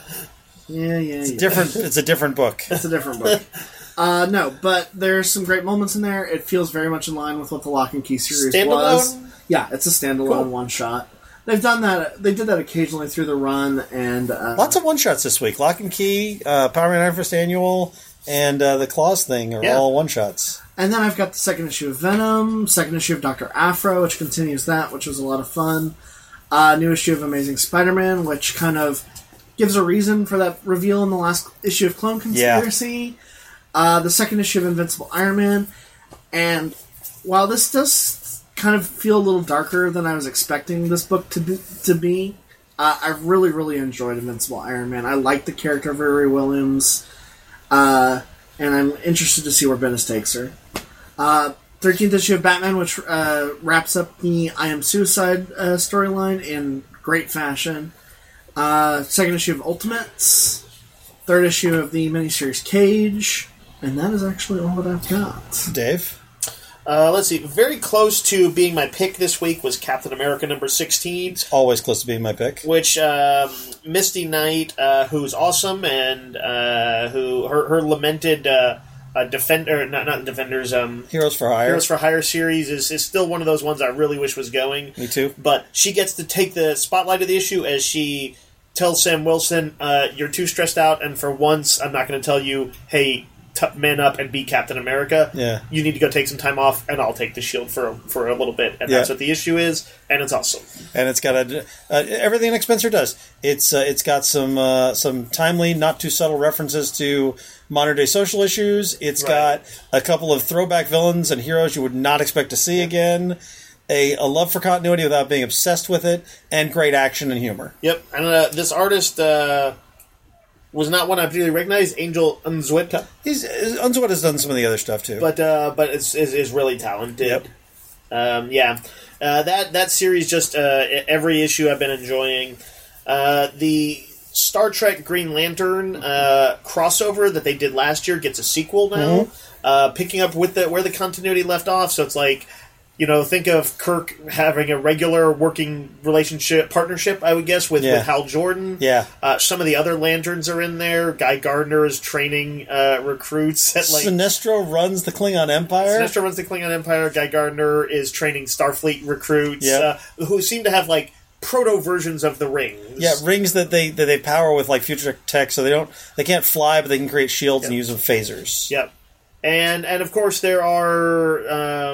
It's a different book. It's a different book. No, but there's some great moments in there. It feels very much in line with what the Lock and Key series was. Yeah, it's a standalone one-shot. They've done that. They did that occasionally through the run, and... lots of one-shots this week. Lock and Key, Power Man Iron Fist Annual... And the Claws thing are all one-shots. And then I've got the second issue of Venom, second issue of Dr. Afro, which continues that, which was a lot of fun. New issue of Amazing Spider-Man, which kind of gives a reason for that reveal in the last issue of Clone Conspiracy. Yeah. The second issue of Invincible Iron Man. And while this does kind of feel a little darker than I was expecting this book to be, I really, really enjoyed Invincible Iron Man. I like the character of Riri Williams. And I'm interested to see where Bendis takes her. 13th issue of Batman, which wraps up the I Am Suicide storyline in great fashion. Second issue of Ultimates. Third issue of the miniseries Cage. And that is actually all that I've got. Dave? Let's see. Very close to being my pick this week was Captain America number 16. It's always close to being my pick. Which Misty Knight, who's awesome, and who her lamented Defender, not Defenders, Heroes for Hire. Heroes for Hire series is still one of those ones I really wish was going. Me too. But she gets to take the spotlight of the issue as she tells Sam Wilson, "You're too stressed out, and for once, I'm not going to tell you, hey." Man up and be Captain America. Yeah, you need to go take some time off, and I'll take the shield for a little bit, and that's what the issue is, and it's awesome. And it's got everything Nick Spencer does. It's got some timely, not too subtle references to modern day social issues. It's got a couple of throwback villains and heroes you would not expect to see again. A love for continuity without being obsessed with it, and great action and humor. Yep, and this artist. Was not one I particularly recognized, Angel Unzueta. Unzueta has done some of the other stuff too, but is really talented. Yep. That series just every issue I've been enjoying. The Star Trek Green Lantern crossover that they did last year gets a sequel now, picking up with where the continuity left off. So it's like. Think of Kirk having a regular working partnership, I would guess, with Hal Jordan. Yeah. Some of the other Lanterns are in there. Guy Gardner is training recruits. Sinestro runs the Klingon Empire. Guy Gardner is training Starfleet recruits who seem to have, proto-versions of the rings. Yeah, rings that they power with, future tech, so they can't fly, but they can create shields and use them phasers. Yep. And of course, there are...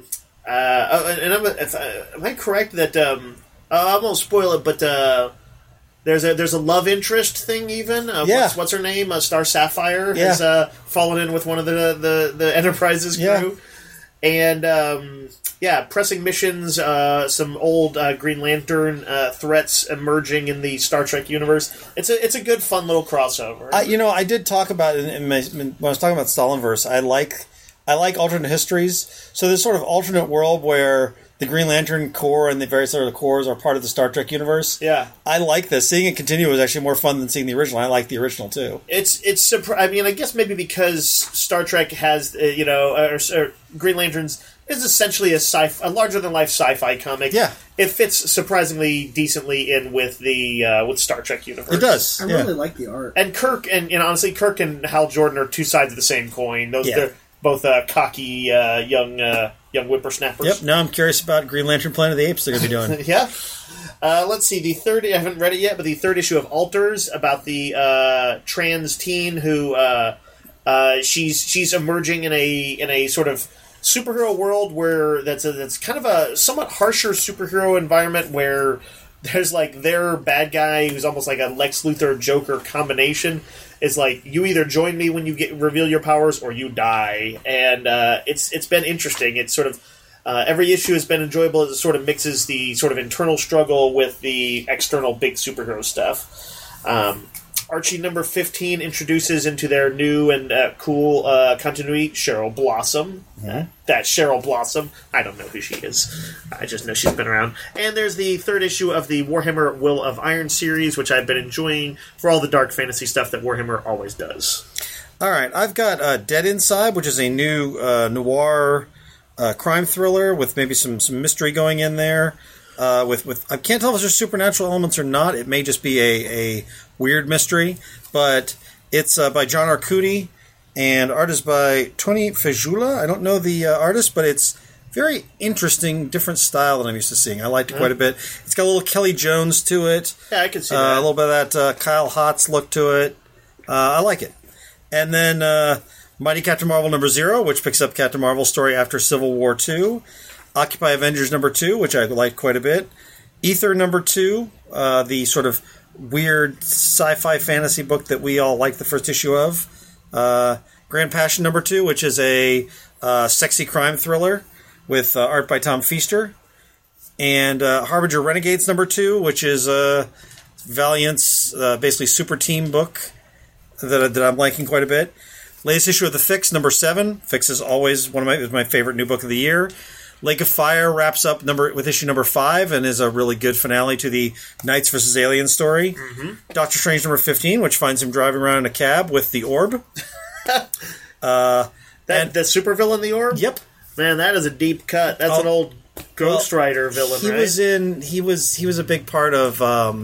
am I correct that I won't spoil it, but there's a love interest thing even. What's her name? Star Sapphire has fallen in with one of the Enterprise's crew, and pressing missions. Some old Green Lantern threats emerging in the Star Trek universe. It's a good, fun little crossover. I did talk about it when I was talking about Stalinverse. I like I like alternate histories. So this sort of alternate world where the Green Lantern Corps and the various other corps are part of the Star Trek universe. Yeah. I like this. Seeing it continue was actually more fun than seeing the original. I like the original, too. I mean, I guess maybe because Star Trek has, or Green Lanterns is essentially a larger-than-life sci-fi comic. Yeah. It fits surprisingly decently in with the with Star Trek universe. It does. I really like the art. And Kirk, and honestly, Kirk and Hal Jordan are two sides of the same coin. They're both cocky young whippersnappers. Yep. Now I'm curious about Green Lantern Planet of the Apes they're going to be doing. Yeah. Let's see. The third, I haven't read it yet, but the third issue of Alters about the trans teen who she's emerging in a sort of superhero world where that's kind of a somewhat harsher superhero environment where there's like their bad guy who's almost like a Lex Luthor Joker combination is like, you either join me when you reveal your powers or you die. And it's been interesting. It's sort of every issue has been enjoyable as it sort of mixes the sort of internal struggle with the external big superhero stuff. Archie number 15 introduces into their new and cool continuity Cheryl Blossom. Mm-hmm. That's Cheryl Blossom. I don't know who she is. I just know she's been around. And there's the third issue of the Warhammer Will of Iron series, which I've been enjoying for all the dark fantasy stuff that Warhammer always does. All right, I've got Dead Inside, which is a new noir crime thriller with maybe some mystery going in there. With I can't tell if there's supernatural elements or not. It may just be a weird mystery, but it's by John Arcudi, and art is by Tony Fejula. I don't know the artist, but it's very interesting, different style than I'm used to seeing. I liked it quite a bit. It's got a little Kelly Jones to it. Yeah, I can see that. A little bit of that Kyle Hotz look to it. I like it. And then Mighty Captain Marvel number 0, which picks up Captain Marvel's story after Civil War II. Occupy Avengers number 2, which I like quite a bit. Ether number 2, the sort of weird sci-fi fantasy book that we all like the first issue of. Grand Passion number 2, which is a sexy crime thriller with art by Tom Feaster. And Harbinger Renegades number 2, which is Valiant's basically super team book that I'm liking quite a bit. Latest issue of The Fix number 7. Fix is always one of my favorite new book of the year. Lake of Fire wraps up with issue number 5 and is a really good finale to the Knights vs. Aliens story. Mm-hmm. Doctor Strange number 15, which finds him driving around in a cab with the Orb. The supervillain, the Orb? Yep. Man, that is a deep cut. That's an old Ghost Rider villain, right? He was a big part of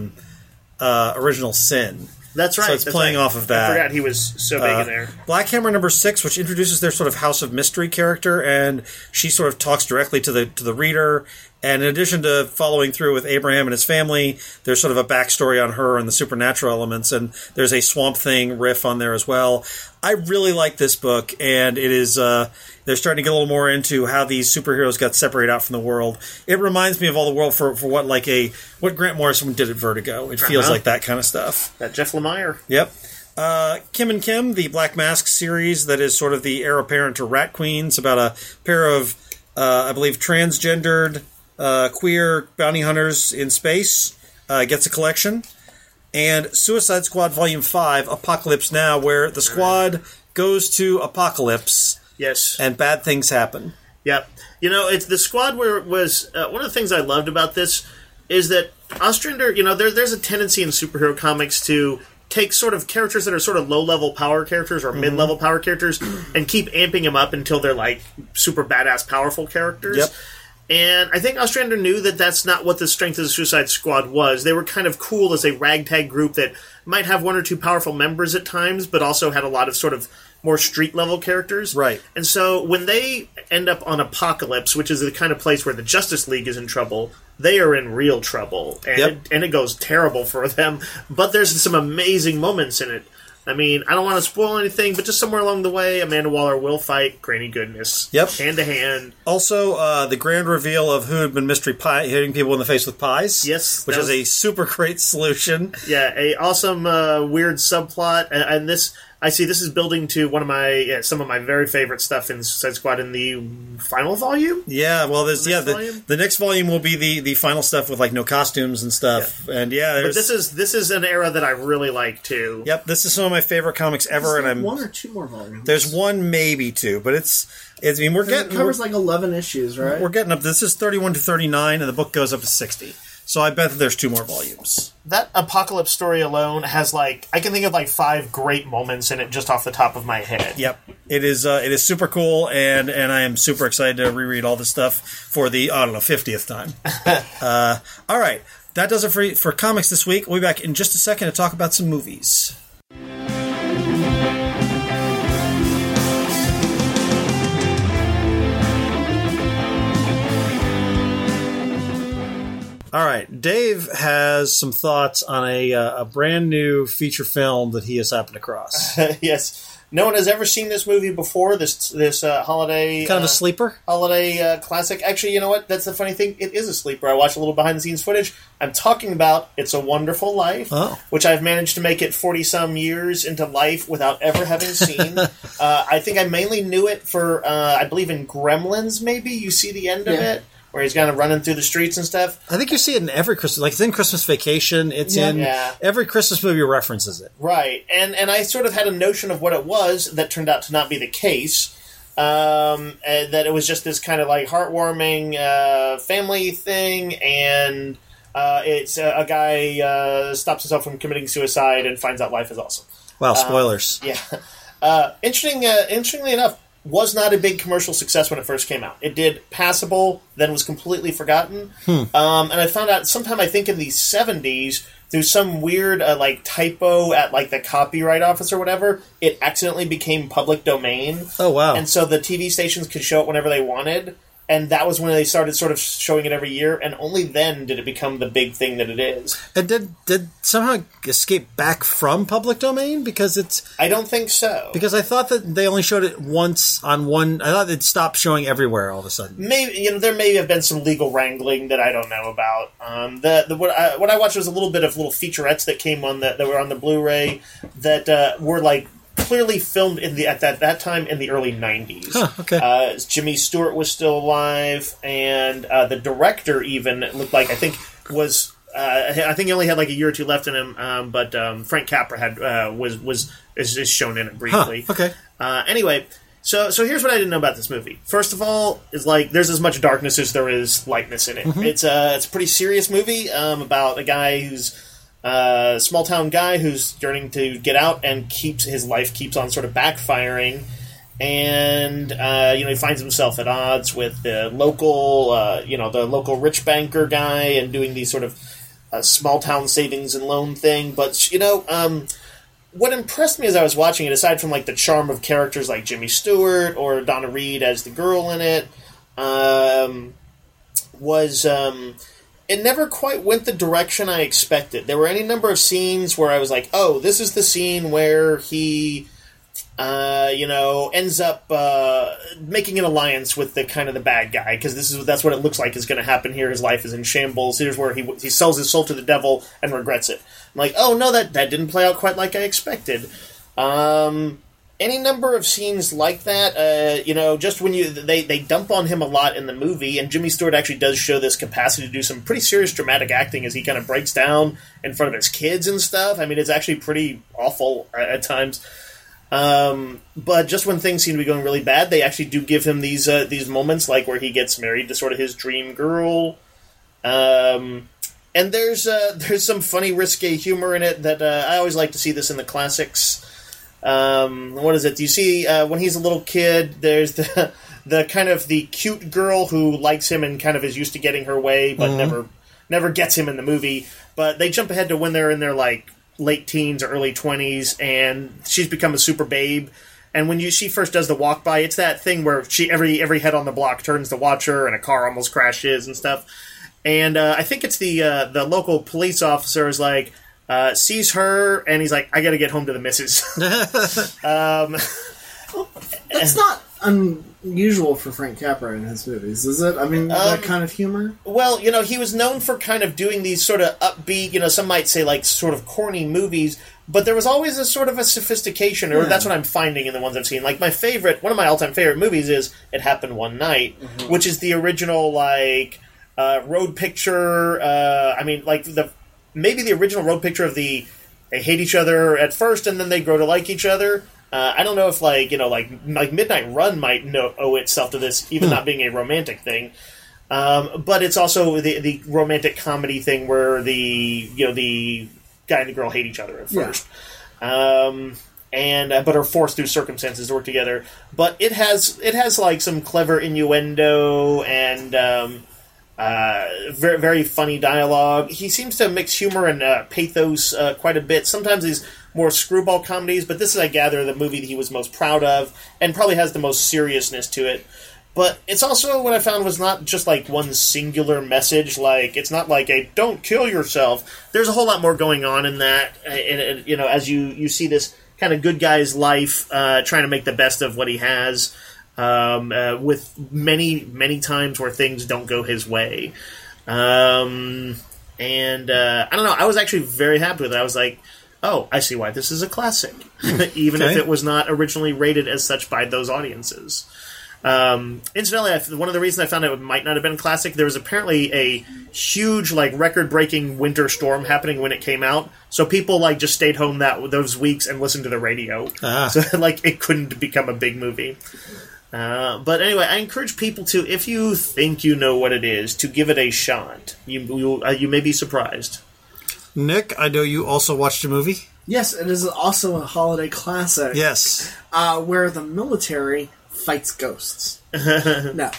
Original Sin. That's right. So it's playing off of that. I forgot he was so big in there. Black Hammer number 6, which introduces their sort of House of Mystery character, and she sort of talks directly to the reader. And in addition to following through with Abraham and his family, there's sort of a backstory on her and the supernatural elements, and there's a Swamp Thing riff on there as well. I really like this book, and it is they're starting to get a little more into how these superheroes got separated out from the world. It reminds me of all the world for what Grant Morrison did at Vertigo. It feels like that kind of stuff. That Jeff Lemire. Yep. Kim and Kim, the Black Mask series that is sort of the heir apparent to Rat Queens, about a pair of, I believe, transgendered queer bounty hunters in space, gets a collection. And Suicide Squad Volume 5, Apocalypse Now, where the squad goes to Apocalypse. Yes. And bad things happen. Yep. You know, it's the squad where it was one of the things I loved about this is that Ostrander, there's a tendency in superhero comics to take sort of characters that are sort of low-level power characters or mid-level power characters and keep amping them up until they're like super badass powerful characters. Yep. And I think Ostrander knew that that's not what the strength of the Suicide Squad was. They were kind of cool as a ragtag group that might have one or two powerful members at times, but also had a lot of sort of more street-level characters. Right. And so when they end up on Apocalypse, which is the kind of place where the Justice League is in trouble, they are in real trouble. And, it goes terrible for them. But there's some amazing moments in it. I mean, I don't want to spoil anything, but just somewhere along the way, Amanda Waller will fight Granny Goodness. Yep. Hand to hand. Also, the grand reveal of Hoodman Mystery Pie hitting people in the face with pies. Yes. Which is a super great solution. Yeah, a awesome, weird subplot. And this, I see this is building to one of some of my very favorite stuff in Suicide Squad in the final volume. Yeah, well, the next volume will be the final stuff with like no costumes and stuff. Yeah. And but this is an era that I really like too. Yep, this is some of my favorite comics ever. Is there and one or two more volumes? There's one, maybe two, but it covers like 11 issues, right? We're getting up. This is 31 to 39, and the book goes up to 60. So I bet that there's 2 more volumes. That Apocalypse story alone has I can think of 5 great moments in it just off the top of my head. Yep. It is super cool, and I am super excited to reread all this stuff for the, 50th time. All right. That does it for comics this week. We'll be back in just a second to talk about some movies. All right, Dave has some thoughts on a brand new feature film that he has happened across. Yes, no one has ever seen this movie before. This holiday kind of a sleeper holiday classic. Actually, you know what? That's the funny thing. It is a sleeper. I watched a little behind the scenes footage. I'm talking about It's a Wonderful Life, which I've managed to make it 40-some years into life without ever having seen. I think I mainly knew it for I believe in Gremlins. Maybe you see the end of it, where he's kind of running through the streets and stuff. I think you see it in every Christmas, like it's in Christmas Vacation. It's in every Christmas movie references it. Right, and I sort of had a notion of what it was that turned out to not be the case. That it was just this kind of heartwarming family thing, and it's a guy stops himself from committing suicide and finds out life is awesome. Wow, spoilers. Interestingly enough, was not a big commercial success when it first came out. It did passable, then was completely forgotten. And I found out sometime, I think in the 70s, through some weird typo at the copyright office or whatever, it accidentally became public domain. Oh, wow. And so the TV stations could show it whenever they wanted. And that was when they started sort of showing it every year, and only then did it become the big thing that it is. And did somehow escape back from public domain? Because I don't think so. Because I thought that they only showed it once on one. I thought it stopped showing everywhere all of a sudden. Maybe there may have been some legal wrangling that I don't know about. What I watched was a little bit of little featurettes that came on that were on the Blu-ray that were clearly filmed at that time in the early 90s. Okay. Jimmy Stewart was still alive, and the director even looked like, I think he only had a year or two left in him, but Frank Capra is shown in it briefly. Okay. Anyway, so here's what I didn't know about this movie. First of all, is there's as much darkness as there is lightness in it. Mm-hmm. It's a pretty serious movie about a guy who's small town guy who's yearning to get out, and his life keeps on sort of backfiring, and he finds himself at odds with the local rich banker guy, and doing these sort of small town savings and loan thing. But what impressed me as I was watching it, aside from the charm of characters like Jimmy Stewart or Donna Reed as the girl in it, was it never quite went the direction I expected. There were any number of scenes where I was like, oh, this is the scene where he, ends up making an alliance with the bad guy, because that's what it looks like is going to happen here. His life is in shambles. Here's where he sells his soul to the devil and regrets it. I'm like, oh, no, that didn't play out quite like I expected. Any number of scenes like that, just when they dump on him a lot in the movie, and Jimmy Stewart actually does show this capacity to do some pretty serious dramatic acting as he kind of breaks down in front of his kids and stuff. I mean, it's actually pretty awful at times. But just when things seem to be going really bad, they actually do give him these moments, where he gets married to sort of his dream girl. And there's some funny, risque humor in it that I always like to see this in the classics. What is it? Do you see when he's a little kid? There's the kind of the cute girl who likes him and kind of is used to getting her way, but never gets him in the movie. But they jump ahead to when they're in their late teens or early 20s, and she's become a super babe. And when she first does the walk by, it's that thing where every head on the block turns to watch her, and a car almost crashes and stuff. And I think it's the local police officer is sees her, and he's like, I gotta get home to the missus. That's not unusual for Frank Capra in his movies, is it? I mean, that kind of humor? Well, he was known for kind of doing these sort of upbeat, some might say like sort of corny movies, but there was always a sort of a sophistication, or that's what I'm finding in the ones I've seen. Like one of my all-time favorite movies is It Happened One Night, which is the original, like, road picture, maybe the original road picture of they hate each other at first and then they grow to like each other. I don't know if, like Midnight Run might owe itself to this, even not being a romantic thing. But it's also the romantic comedy thing where the guy and the girl hate each other at first. But are forced through circumstances to work together. But it has like some clever innuendo and very, very funny dialogue. He seems to mix humor and pathos quite a bit. Sometimes he's more screwball comedies, but this is, I gather, the movie that he was most proud of, and probably has the most seriousness to it. But it's also, what I found, was not just like one singular message. Like, it's not like a "don't kill yourself." There's a whole lot more going on in that. And as you see this kind of good guy's life, trying to make the best of what he has, with many, many times where things don't go his way. I don't know. I was actually very happy with it. I was like, oh, I see why this is a classic, even if it was not originally rated as such by those audiences. Incidentally, one of the reasons I found it might not have been a classic, there was apparently a huge, like, record-breaking winter storm happening when it came out, so people, like, just stayed home those weeks and listened to the radio. So, like, it couldn't become a big movie. But anyway, I encourage people to, if you think you know what it is, to give it a shot. You may be surprised. Nick, I know you also watched a movie. Yes, it is also a holiday classic. Yes. Where the military fights ghosts. No.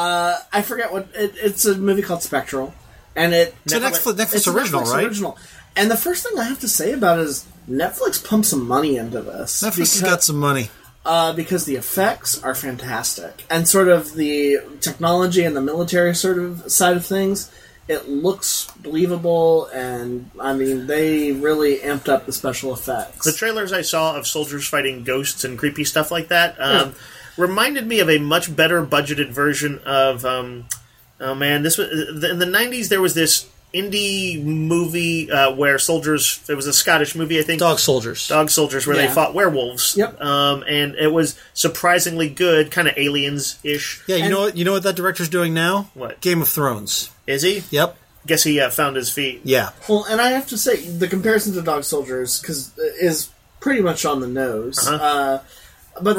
I forget what... It's a movie called Spectral. And it's a Netflix original, right? Original. And the first thing I have to say about it is Netflix pumped some money into this. Netflix has got some money. Because the effects are fantastic. And sort of the technology and the military sort of side of things... It looks believable, and, I mean, they really amped up the special effects. The trailers I saw of soldiers fighting ghosts and creepy stuff like that reminded me of a much better budgeted version of... this was in the 90s, there was this indie movie where soldiers... It was a Scottish movie, I think. Dog Soldiers, where they fought werewolves. Yep. And it was surprisingly good, kind of Aliens-ish. Yeah, you know what that director's doing now? What? Game of Thrones. Is he? Yep. Guess he found his feet. Yeah. Well, and I have to say, the comparison to Dog Soldiers is pretty much on the nose. But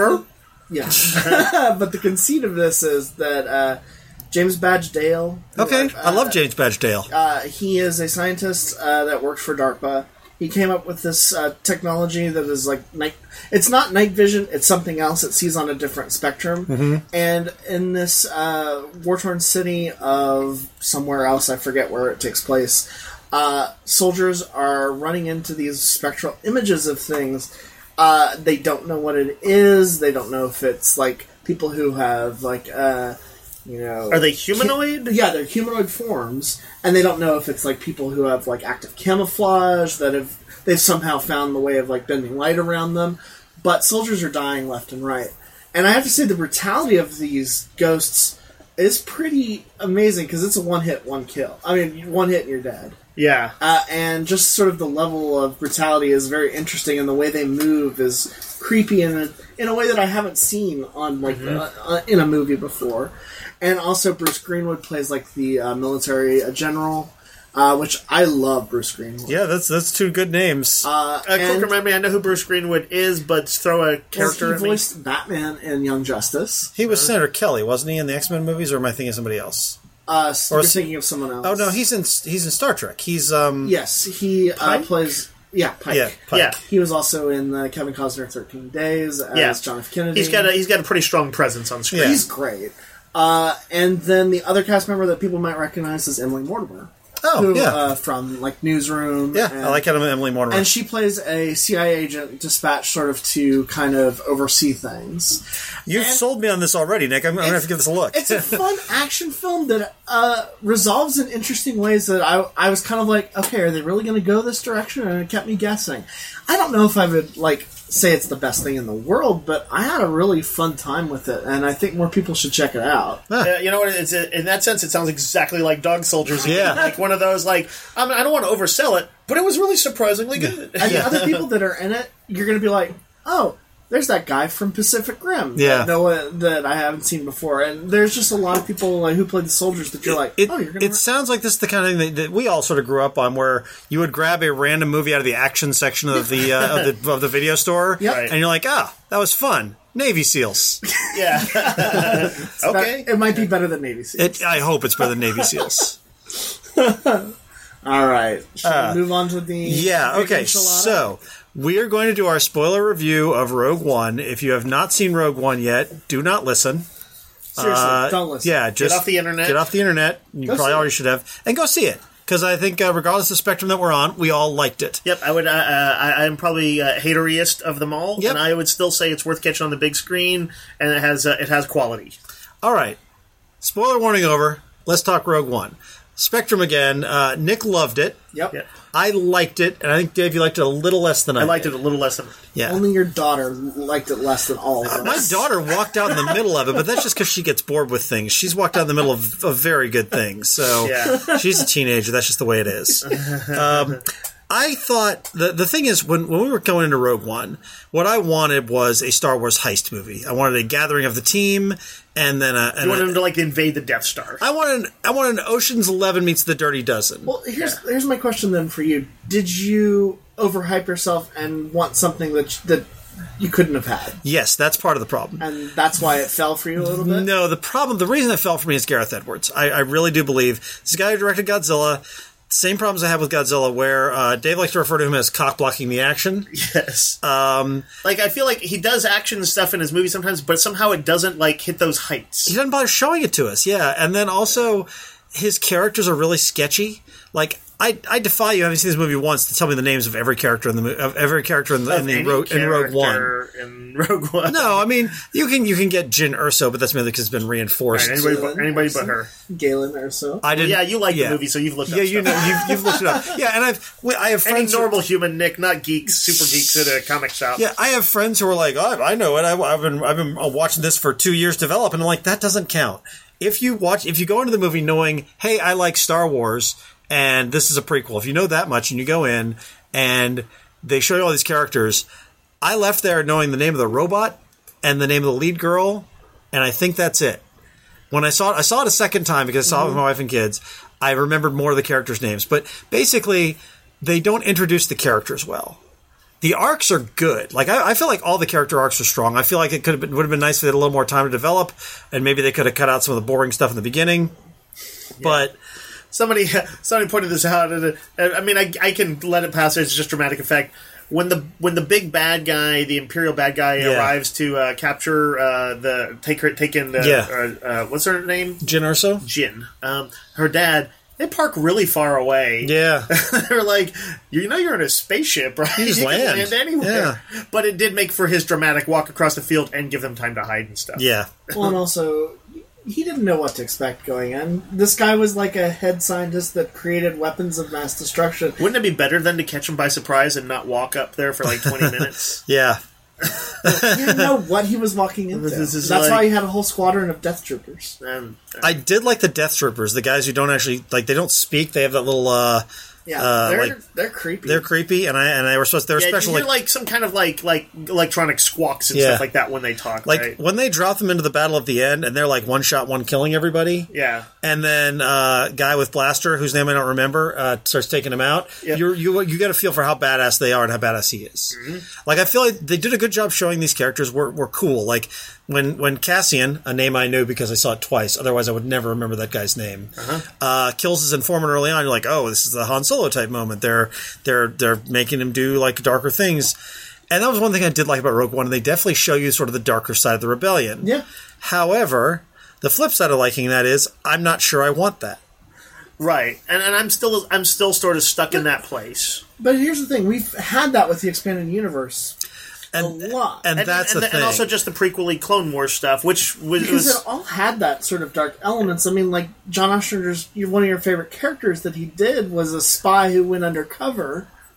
the conceit of this is that James Badge Dale... Okay, I love James Badge Dale. He is a scientist that worked for DARPA. He came up with this technology that is like it's not night vision, it's something else. It sees on a different spectrum. Mm-hmm. And in this war-torn city of somewhere else, I forget where it takes place, soldiers are running into these spectral images of things. They don't know what it is. They don't know if it's like people who have like... Are they humanoid? Yeah, they're humanoid forms, and they don't know if it's like people who have like active camouflage they've somehow found the way of like bending light around them. But soldiers are dying left and right, and I have to say the brutality of these ghosts is pretty amazing because it's a one hit, one kill. I mean, one hit and you're dead. Yeah, and just sort of the level of brutality is very interesting, and the way they move is creepy in a way that I haven't seen on like in a movie before. And also, Bruce Greenwood plays like the military general, which I love. Bruce Greenwood. Yeah, that's two good names. Quick remind me, I know who Bruce Greenwood is, but throw a character at me. He voiced Batman in Young Justice. He was Senator Kelly, wasn't he, in the X-Men movies, or am I thinking of somebody else? You're thinking of someone else. Oh no, he's in Star Trek. He's yes, he plays. Yeah, Pike. Yeah, Pike. Yeah. He was also in the Kevin Costner 13 Days as John F. Kennedy. He's got a pretty strong presence on screen. Yeah. He's great. And then the other cast member that people might recognize is Emily Mortimer. From like Newsroom. Yeah, I like Emily Mortimer. And she plays a CIA agent dispatched sort of to kind of oversee things. You've sold me on this already, Nick. I'm going to have to give this a look. It's a fun action film that resolves in interesting ways that I was kind of like, okay, are they really going to go this direction? And it kept me guessing. I don't know if I would like say it's the best thing in the world, but I had a really fun time with it, and I think more people should check it out. You know what? In that sense, it sounds exactly like Dog Soldiers. Yeah. Like one of those, like, I mean, I don't want to oversell it, but it was really surprisingly good. And the other people that are in it, you're going to be like, oh, there's that guy from Pacific Rim that I haven't seen before. And there's just a lot of people who play the soldiers that you're like, oh, you're going to... It sounds like this is the kind of thing that we all sort of grew up on, where you would grab a random movie out of the action section of the of the video store, Yep. and you're like, that was fun. Navy SEALs. Yeah. Okay. It might be better than Navy SEALs. I hope it's better than Navy SEALs. All right. Shall we move on to the... Yeah, okay. So, we are going to do our spoiler review of Rogue One. If you have not seen Rogue One yet, do not listen. Seriously, don't listen. Yeah, just get off the internet. Get off the internet. You probably already should have. And go see it. Because I think, regardless of the spectrum that we're on, we all liked it. Yep, I would. I'm probably hateriest of them all, Yep. and I would still say it's worth catching on the big screen, and it has quality. All right. Spoiler warning over. Let's talk Rogue One. Spectrum again. Nick loved it. Yep. I liked it, and I think, Dave, you liked it a little less than I liked did. it a little less than... Yeah. Only your daughter liked it less than all of us. My daughter walked out in the middle of it, but that's just because she gets bored with things. She's walked out in the middle of very good things. So she's a teenager. That's just the way it is. I thought the thing is, when we were going into Rogue One, what I wanted was a Star Wars heist movie. I wanted a gathering of the team, and then you wanted them to like invade the Death Star. I wanted an Ocean's 11 meets the Dirty Dozen. Well, here's my question then for you: did you overhype yourself and want something that you couldn't have had? Yes, that's part of the problem. And that's why it fell for you a little bit? No, the reason it fell for me is Gareth Edwards. I really do believe this guy who directed Godzilla. Same problems I have with Godzilla, where Dave likes to refer to him as cock-blocking the action. Yes. I feel like he does action stuff in his movies sometimes, but somehow it doesn't, like, hit those heights. He doesn't bother showing it to us, yeah. And then also, his characters are really sketchy. Like, I defy you, having seen this movie once, to tell me the names of every character in Rogue One. In Rogue One. No, I mean you can get Jyn Erso, but that's mainly because it's been reinforced. Right, anybody but her. Galen Erso. I didn't. Yeah, you like the movie, so you've looked. Yeah, you know, you've looked it up. Yeah, and I have friends. Any normal human, Nick, not geeks, super geeks at a comic shop. Yeah, I have friends who are like, oh, I know it. I've been watching this for 2 years develop, and I'm like, that doesn't count. If you go into the movie knowing, hey, I like Star Wars, and this is a prequel. If you know that much, and you go in and they show you all these characters, I left there knowing the name of the robot and the name of the lead girl, and I think that's it. When I saw it a second time because I saw it with my wife and kids, I remembered more of the characters' names. But basically, they don't introduce the characters well. The arcs are good. Like I feel like all the character arcs are strong. I feel like it would have been nice if they had a little more time to develop, and maybe they could have cut out some of the boring stuff in the beginning. Yeah. But somebody pointed this out. I mean, I can let it pass. It's just dramatic effect. When the big bad guy, the Imperial bad guy, arrives to capture what's her name? Jyn Erso. Jyn. Her dad. They park really far away. Yeah. They're like, you're in a spaceship, right? You just land. Can land anywhere. Yeah. But it did make for his dramatic walk across the field and give them time to hide and stuff. Yeah. Well, and also, he didn't know what to expect going in. This guy was like a head scientist that created weapons of mass destruction. Wouldn't it be better than to catch him by surprise and not walk up there for like 20 minutes? Yeah. He didn't know what he was walking into. That's why he had a whole squadron of death troopers. I did like the death troopers, the guys who don't actually, like, they don't speak. They have that little they're creepy. They're creepy, and they were supposed. They're special. You're like some kind of like electronic squawks and stuff like that when they talk. Like right? when they drop them into the battle at the end, and they're like one shot, one killing everybody. Yeah. And then guy with blaster, whose name I don't remember, starts taking them out. Yep. You get a feel for how badass they are and how badass he is. Mm-hmm. Like I feel like they did a good job showing these characters were cool. Like when Cassian, a name I knew because I saw it twice, otherwise I would never remember that guy's name, kills his informant early on. You're like, oh, this is the Han Solo type moment. They're making him do like darker things, and that was one thing I did like about Rogue One. And they definitely show you sort of the darker side of the rebellion. Yeah. However, the flip side of liking that is I'm not sure I want that. Right, and I'm still sort of stuck in that place. But here's the thing: we've had that with the expanded universe. A lot. And that's the thing. And also just the prequel-y Clone Wars stuff, which was... Because it all had that sort of dark elements. I mean, like, John Ostrander's... One of your favorite characters that he did was a spy who went undercover.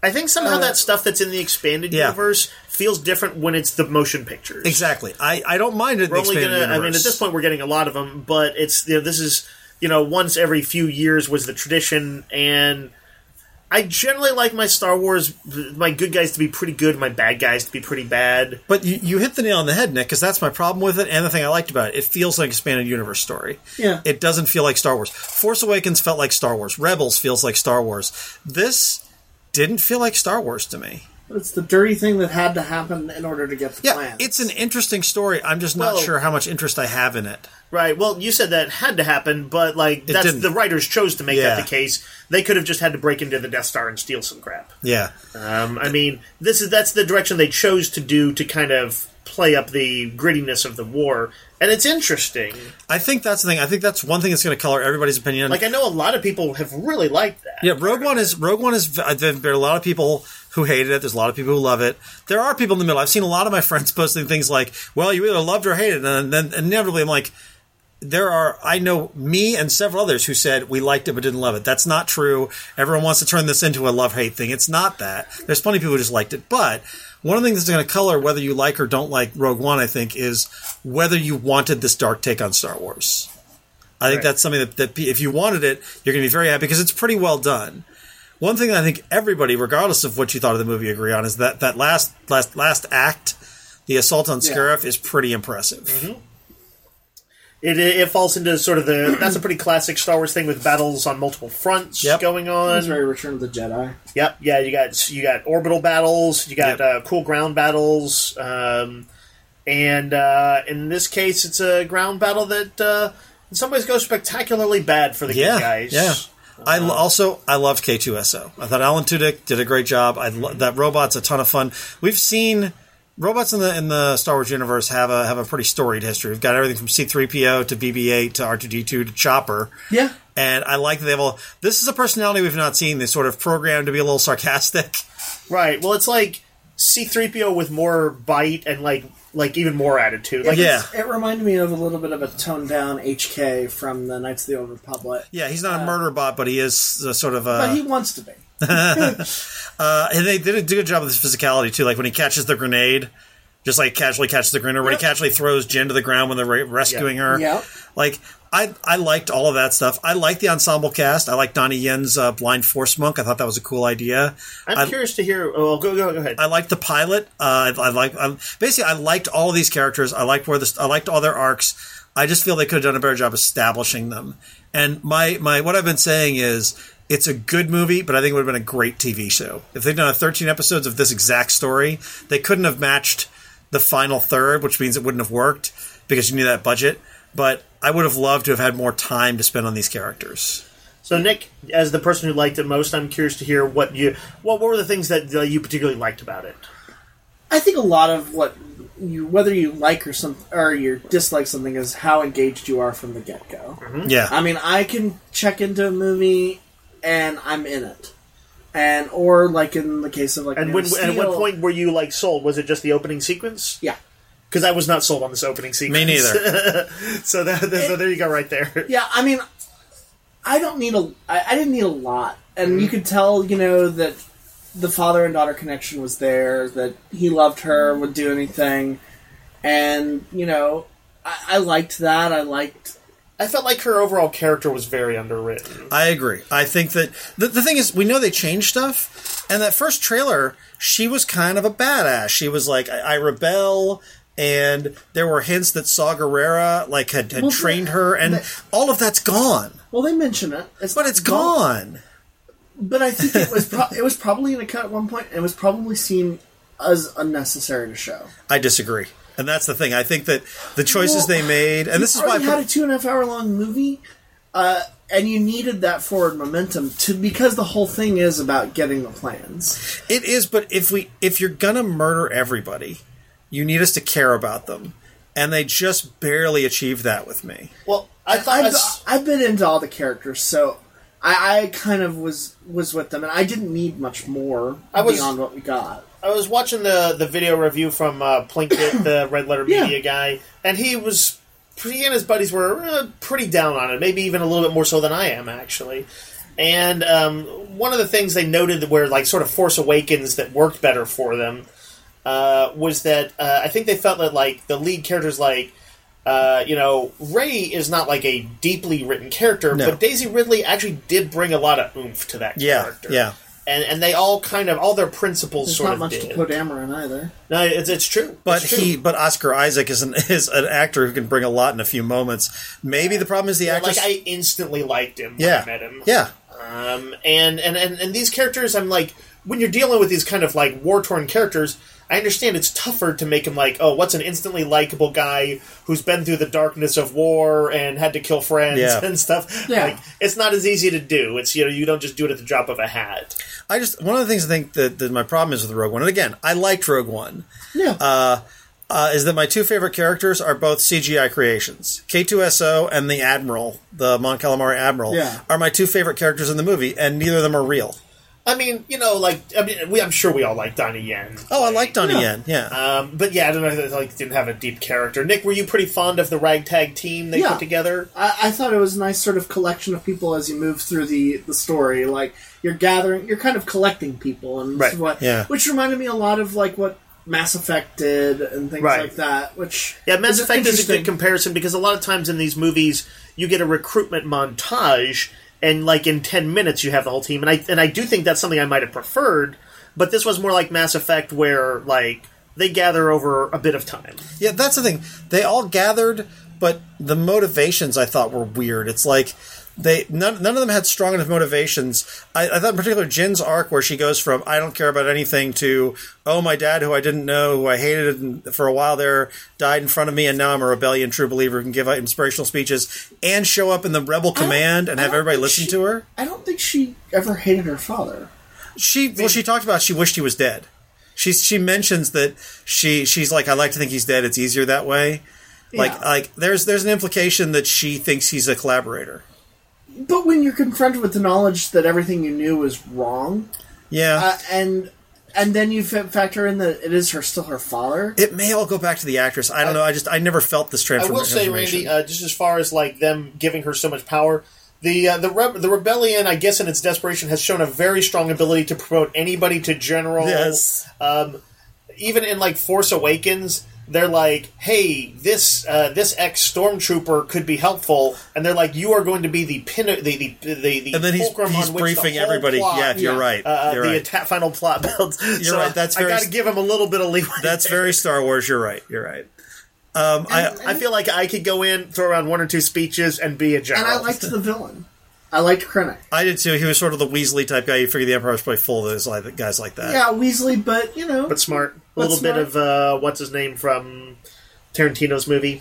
I think somehow that stuff that's in the expanded universe feels different when it's the motion pictures. Exactly. I don't mind it in the expanded universe. I mean, at this point, we're getting a lot of them, but it's this is once every few years was the tradition, and I generally like my Star Wars, my good guys to be pretty good, my bad guys to be pretty bad. But you hit the nail on the head, Nick, because that's my problem with it, and the thing I liked about it. It feels like an expanded universe story. Yeah. It doesn't feel like Star Wars. Force Awakens felt like Star Wars. Rebels feels like Star Wars. This didn't feel like Star Wars to me. It's the dirty thing that had to happen in order to get the plan. It's an interesting story. I'm just not sure how much interest I have in it. Right. Well, you said that had to happen, but the writers chose to make that the case. They could have just had to break into the Death Star and steal some crap. Yeah. I mean, that's the direction they chose to do to kind of play up the grittiness of the war, and it's interesting. I think that's the thing. I think that's one thing that's going to color everybody's opinion. I know a lot of people have really liked that. Yeah, Rogue One is. There are a lot of people who hated it. There's a lot of people who love it. There are people in the middle. I've seen a lot of my friends posting things like, "Well, you either loved or hated," and then inevitably I'm like, I know me and several others who said we liked it but didn't love it. That's not true. Everyone wants to turn this into a love-hate thing. It's not that. There's plenty of people who just liked it. But one of the things that's going to color whether you like or don't like Rogue One, I think, is whether you wanted this dark take on Star Wars. I think that's something that if you wanted it, you're going to be very happy because it's pretty well done. One thing that I think everybody, regardless of what you thought of the movie, agree on is that last act, the assault on Scarif, is pretty impressive. Mm-hmm. It falls into sort of that's a pretty classic Star Wars thing with battles on multiple fronts going on. It's very Return of the Jedi. Yep, yeah, you got orbital battles, you got cool ground battles, and in this case, it's a ground battle that in some ways goes spectacularly bad for the good guys. Yeah. I loved K2SO. I thought Alan Tudyk did a great job. That robot's a ton of fun. We've seen robots in the Star Wars universe have a pretty storied history. We've got everything from C-3PO to BB-8 to R2-D2 to Chopper. Yeah. And I like that they have all... This is a personality we've not seen. They sort of programmed to be a little sarcastic. Right. Well, it's like C-3PO with more bite and like even more attitude. It reminded me of a little bit of a toned down HK from the Knights of the Old Republic. Yeah, he's not a murder bot, but he is sort of a... But he wants to be. And they did a good job with his physicality too. Like when he catches the grenade, just like casually catches the grenade, or when he casually throws Jyn to the ground when they're rescuing her. Yeah. Like I liked all of that stuff. I liked the ensemble cast. I liked Donnie Yen's blind force monk. I thought that was a cool idea. I'm curious to hear. Oh, go ahead. I liked the pilot. I liked all of these characters. I liked I liked all their arcs. I just feel they could have done a better job establishing them. And my what I've been saying is, it's a good movie, but I think it would have been a great TV show. If they'd done 13 episodes of this exact story, they couldn't have matched the final third, which means it wouldn't have worked because you need that budget. But I would have loved to have had more time to spend on these characters. So, Nick, as the person who liked it most, I'm curious to hear what were the things that you particularly liked about it. I think a lot of whether you like or you dislike something is how engaged you are from the get-go. Mm-hmm. Yeah. I mean, I can check into a movie and I'm in it. Or like in the case of at what point were you sold? Was it just the opening sequence? Yeah. Because I was not sold on this opening sequence. Me neither. So there you go, right there. Yeah, I mean, I didn't need a lot, and you could tell, that the father and daughter connection was there, that he loved her, would do anything, and I liked that. I felt like her overall character was very underwritten. I agree. I think that the thing is, we know they changed stuff, and that first trailer, she was kind of a badass. She was like, I rebel. And there were hints that Saw Gerrera had trained her, and all of that's gone. Well, they mention it, but it's gone. But I think it was probably in a cut at one point, and it was probably seen as unnecessary to show. I disagree, and that's the thing. I think that the choices they made, and this is why you had a 2.5 hour long movie, and you needed that forward momentum because the whole thing is about getting the plans. It is, but if you're gonna murder everybody, you need us to care about them. And they just barely achieved that with me. Well, I've been into all the characters, so I kind of was with them, and I didn't need much more beyond what we got. I was watching the video review from Plinkett, the Red Letter Media guy, and he and his buddies were pretty down on it, maybe even a little bit more so than I am, actually. And one of the things they noted where, like, sort of Force Awakens that worked better for them was that I think they felt that, like, the lead characters, like, Rey is not, like, a deeply written character, but Daisy Ridley actually did bring a lot of oomph to that character. Yeah. And they all kind of, all their principles There's sort of not much did. to put Emma in either. No, it's true. But Oscar Isaac is an actor who can bring a lot in a few moments. Maybe the problem is the actress. Like, I instantly liked him when I met him. Yeah. And these characters, I'm like, when you're dealing with these kind of, like, war-torn characters, I understand it's tougher to make him like, oh, what's an instantly likable guy who's been through the darkness of war and had to kill friends and stuff. Yeah. Like, it's not as easy to do. It's, you don't just do it at the drop of a hat. One of the things I think that my problem is with Rogue One, and again, I liked Rogue One. Yeah. Is that my two favorite characters are both CGI creations. K2SO and the Admiral, the Mon Calamari Admiral, are my two favorite characters in the movie, and neither of them are real. I mean, I'm sure we all like Donnie Yen. Oh, I like Donnie Yen, yeah. But yeah, I don't know if they didn't have a deep character. Nick, were you pretty fond of the ragtag team they put together? I thought it was a nice sort of collection of people as you move through the story. Like, you're kind of collecting people, and which reminded me a lot of, like, what Mass Effect did and things like that. Which Mass Effect is a good comparison because a lot of times in these movies you get a recruitment montage. And, like, in 10 minutes you have the whole team. And I do think that's something I might have preferred, but this was more like Mass Effect where, like, they gather over a bit of time. Yeah, that's the thing. They all gathered, but the motivations I thought were weird. It's like none of them had strong enough motivations. I thought in particular Jin's arc where she goes from I don't care about anything to my dad who I didn't know, who I hated and for a while there, died in front of me, and now I'm a rebellion true believer who can give out inspirational speeches and show up in the Rebel Command and have everybody listen to her. I don't think she ever hated her father. She talked about she wished he was dead. She mentions that she's like, I like to think he's dead, it's easier that way. Like there's an implication that she thinks he's a collaborator. But when you're confronted with the knowledge that everything you knew was wrong, and then you factor in that it is still her father. It may all go back to the actress. I don't know. I never felt this transformation. I will say, Randy, just as far as like them giving her so much power, the rebellion, I guess, in its desperation, has shown a very strong ability to promote anybody to general. Yes. Even in like Force Awakens. They're like, hey, this ex-stormtrooper could be helpful, and they're like, you are going to be the and then he's briefing everybody. Plot, you're right. You're right. Final plot builds. You're right. That's I got to give him a little bit of leeway. That's very Star Wars. You're right. I feel like I could go in, throw around one or two speeches, and be a general. And I liked the villain. I liked Krennic. I did too. He was sort of the Weasley type guy. You figure the Empire was probably full of those guys like that. Yeah, Weasley, but but smart. A little bit of what's his name from Tarantino's movie.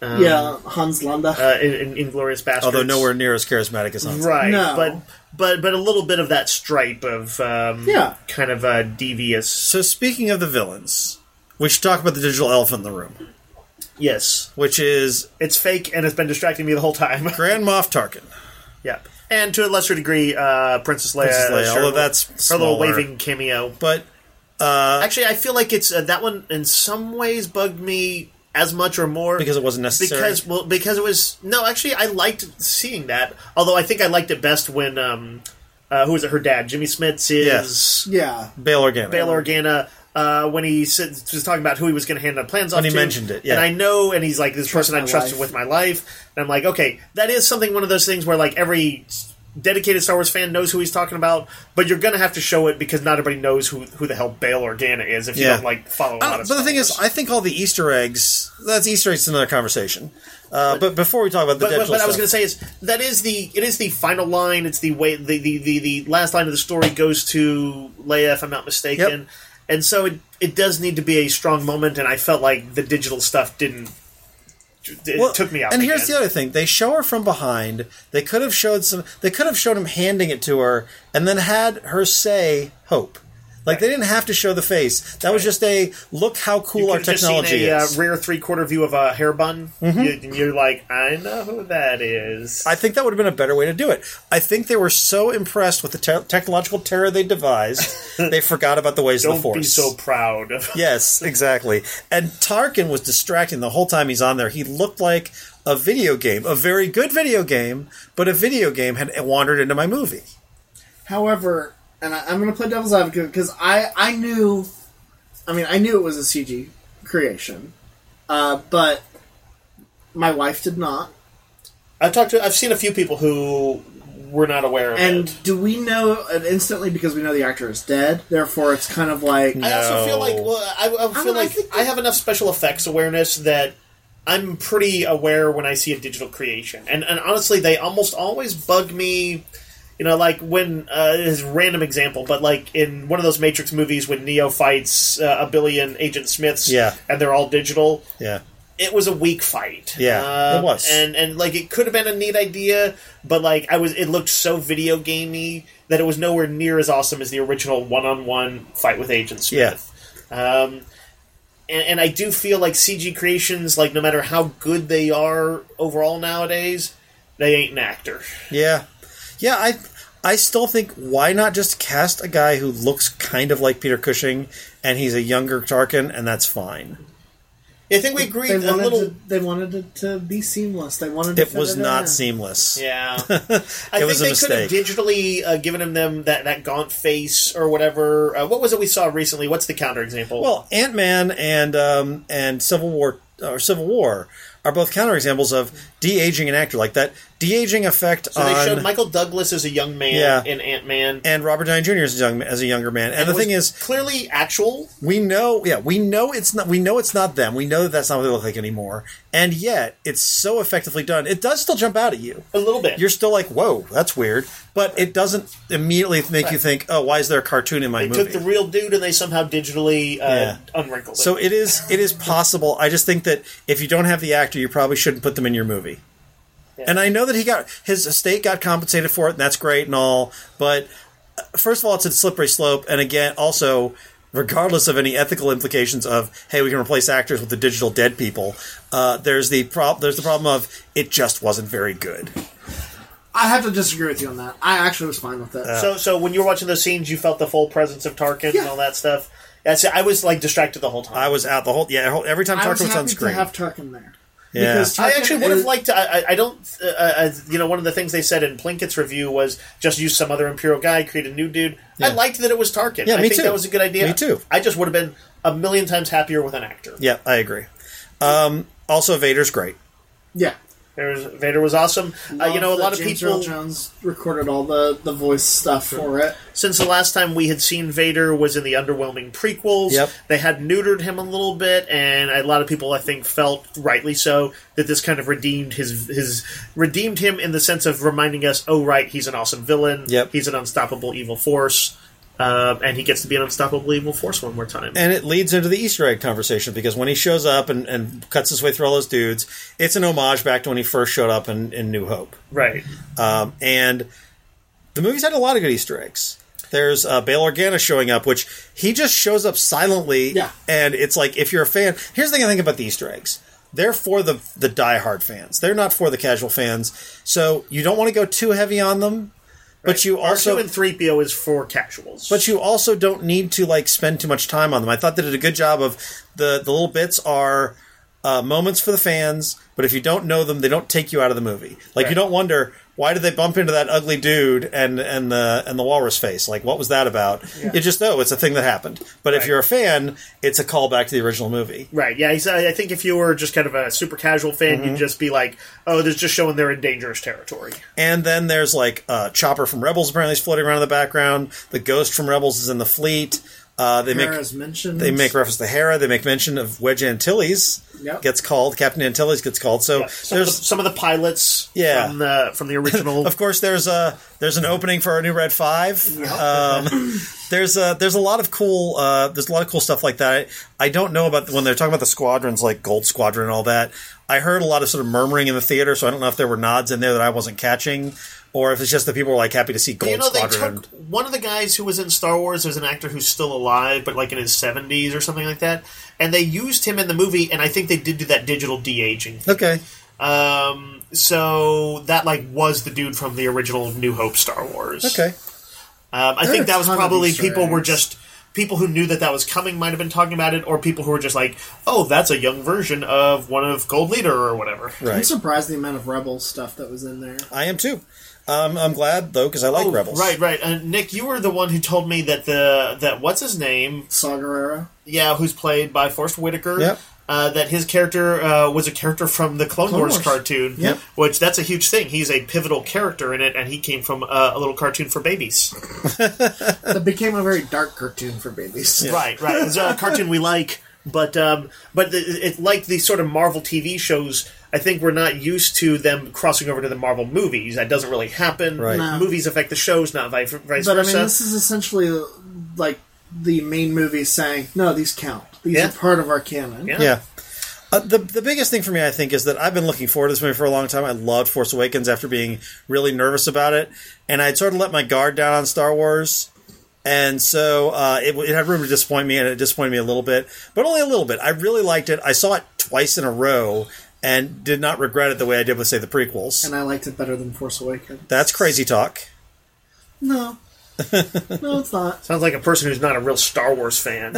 Hans Landa in Inglourious Basterds. Although nowhere near as charismatic as Hans. Right, no. but a little bit of that stripe of kind of devious. So speaking of the villains, we should talk about the digital elephant in the room. Yes, which is it's fake and it's been distracting me the whole time. Grand Moff Tarkin. Yep. And to a lesser degree, Princess Leia. Although that's her little waving cameo. But actually, I feel like it's that one in some ways bugged me as much or more because it wasn't necessary. Because it was Actually, I liked seeing that. Although I think I liked it best when who was it? Her dad, Jimmy Smits, is Bail Organa. When he was talking about who he was going to hand the plans off to. When he mentioned it, And I know, and he's like, this person I trusted with my life. And I'm like, okay, that is something, one of those things where, like, every dedicated Star Wars fan knows who he's talking about, but you're going to have to show it because not everybody knows who the hell Bail Organa is if you don't, like, follow a lot of But the thing is, I think all the Easter eggs, that's Easter eggs, another conversation. But before we talk about the digital what I was going to say is it is the final line. It's the way the last line of the story goes to Leia, if I'm not mistaken. Yep. And so it does need to be a strong moment, and I felt like the digital stuff didn't. It took me out. And here's the other thing: they show her from behind. They could have showed him handing it to her, and then had her say "Hope." Like, they didn't have to show the face. That was just a, look how cool our technology is. Just seen a rear three-quarter view of a hair bun. Mm-hmm. You're like, I know who that is. I think that would have been a better way to do it. I think they were so impressed with the technological terror they devised, they forgot about the ways of the Force. Don't be so proud. Yes, exactly. And Tarkin was distracting the whole time he's on there. He looked like a video game, a very good video game, but a video game had wandered into my movie. However, and I'm going to play devil's advocate because I knew it was a CG creation, but my wife did not. I've seen a few people who were not aware of it. And do we know it instantly because we know the actor is dead? Therefore, it's kind of like... I also feel like... Well, I have enough special effects awareness that I'm pretty aware when I see a digital creation. And honestly, they almost always bug me... You know, like when... it's a random example, but like in one of those Matrix movies when Neo fights a billion Agent Smiths and they're all digital... Yeah. It was a weak fight. Yeah, it was. And like, it could have been a neat idea, but like, it looked so video gamey that it was nowhere near as awesome as the original one-on-one fight with Agent Smith. Yeah. And I do feel like CG creations, like, no matter how good they are overall nowadays, they ain't an actor. Yeah. Yeah, I still think, why not just cast a guy who looks kind of like Peter Cushing, and he's a younger Tarkin, and that's fine. I think we agreed they wanted it to be seamless. They wanted it was not seamless. Yeah. I think they could have digitally given them that gaunt face or whatever. What was it we saw recently? What's the counterexample? Well, Ant-Man and Civil War are both counterexamples of de-aging an actor, like that de-aging effect. So they showed Michael Douglas as a young man in Ant-Man, and Robert Downey Jr. as a younger man. And the thing is, clearly actual. We know it's not. We know it's not them. We know that that's not what they look like anymore. And yet, it's so effectively done. It does still jump out at you a little bit. You're still like, "Whoa, that's weird," but it doesn't immediately make you think, "Oh, why is there a cartoon in my movie?" They took the real dude and they somehow digitally unwrinkled it. So it is possible. I just think that if you don't have the actor, you probably shouldn't put them in your movie. Yeah. And I know that his estate got compensated for it, and that's great and all. But first of all, it's a slippery slope, and again, also, regardless of any ethical implications of, hey, we can replace actors with the digital dead people, there's the problem of it just wasn't very good. I have to disagree with you on that. I actually was fine with it. So when you were watching those scenes, you felt the full presence of Tarkin and all that stuff. I was like distracted the whole time. I was out the whole every time Tarkin was on screen. I was happy to have Tarkin there. Yeah. I actually would have liked to. I don't. One of the things they said in Plinkett's review was just use some other Imperial guy, create a new dude. Yeah. I liked that it was Tarkin. Yeah, I think that was a good idea. Me too. I just would have been a million times happier with an actor. Yeah, I agree. Also, Vader's great. Yeah. Vader was awesome. A lot of James people. Earl Jones recorded all the voice stuff for it. Since the last time we had seen Vader was in the underwhelming prequels, they had neutered him a little bit, and a lot of people, I think, felt rightly so that this kind of redeemed redeemed him in the sense of reminding us, oh right, he's an awesome villain. Yep. He's an unstoppable evil force. And he gets to be an unstoppable evil force one more time. And it leads into the Easter egg conversation, because when he shows up and cuts his way through all those dudes, it's an homage back to when he first showed up in New Hope. Right. And the movie's had a lot of good Easter eggs. There's Bail Organa showing up, which he just shows up silently. Yeah. And it's like, if you're a fan... Here's the thing I think about the Easter eggs. They're for the diehard fans. They're not for the casual fans. So you don't want to go too heavy on them. But you also R2 and 3PO is for casuals. But you also don't need to spend too much time on them. I thought they did a good job of the little bits are moments for the fans, but if you don't know them, they don't take you out of the movie. You don't wonder, why did they bump into that ugly dude and the walrus face? What was that about? Yeah. You just know it's a thing that happened. But if you're a fan, it's a callback to the original movie. Right, yeah. I think if you were just kind of a super casual fan, you'd just be like, oh, they're just showing they're in dangerous territory. And then there's Chopper from Rebels apparently is floating around in the background. The Ghost from Rebels is in the fleet. They make reference to Hera. They make mention of Wedge Antilles gets called. Captain Antilles gets called. So there's some of the pilots from the original. Of course, there's an opening for a new Red 5. Yep. There's a lot of cool stuff like that. I don't know about when they're talking about the squadrons, like Gold Squadron and all that. I heard a lot of sort of murmuring in the theater, so I don't know if there were nods in there that I wasn't catching, or if it's just that people were happy to see Gold Squadron. They took one of the guys who was in Star Wars. There's an actor who's still alive, but in his 70s or something like that, and they used him in the movie. And I think they did do that digital de-aging thing. Okay. So that was the dude from the original New Hope Star Wars. Okay. I think that was probably people who knew that was coming might have been talking about it, or people who were just like, oh, that's a young version of one of Gold Leader or whatever. Right. I'm surprised the amount of Rebel stuff that was in there. I am too. I'm glad, though, because I like Rebels. Right. Nick, you were the one who told me that what's his name? Saw Gerrera. Yeah, who's played by Forrest Whitaker. Yep. That his character was a character from the Clone Wars cartoon. Yep. Which, that's a huge thing. He's a pivotal character in it, and he came from a little cartoon for babies. That became a very dark cartoon for babies. Yeah. Right. It's a cartoon we like, but it like these sort of Marvel TV shows. I think we're not used to them crossing over to the Marvel movies. That doesn't really happen. Right. No. Movies affect the shows, not vice versa. But I mean, this is essentially like the main movies saying, "No, these count. These are part of our canon." Yeah. The biggest thing for me, I think, is that I've been looking forward to this movie for a long time. I loved Force Awakens after being really nervous about it, and I'd sort of let my guard down on Star Wars. And so it had room to disappoint me, and it disappointed me a little bit, but only a little bit. I really liked it. I saw it twice in a row and did not regret it the way I did with, say, the prequels. And I liked it better than Force Awakens. That's crazy talk. No. No, it's not. Sounds like a person who's not a real Star Wars fan.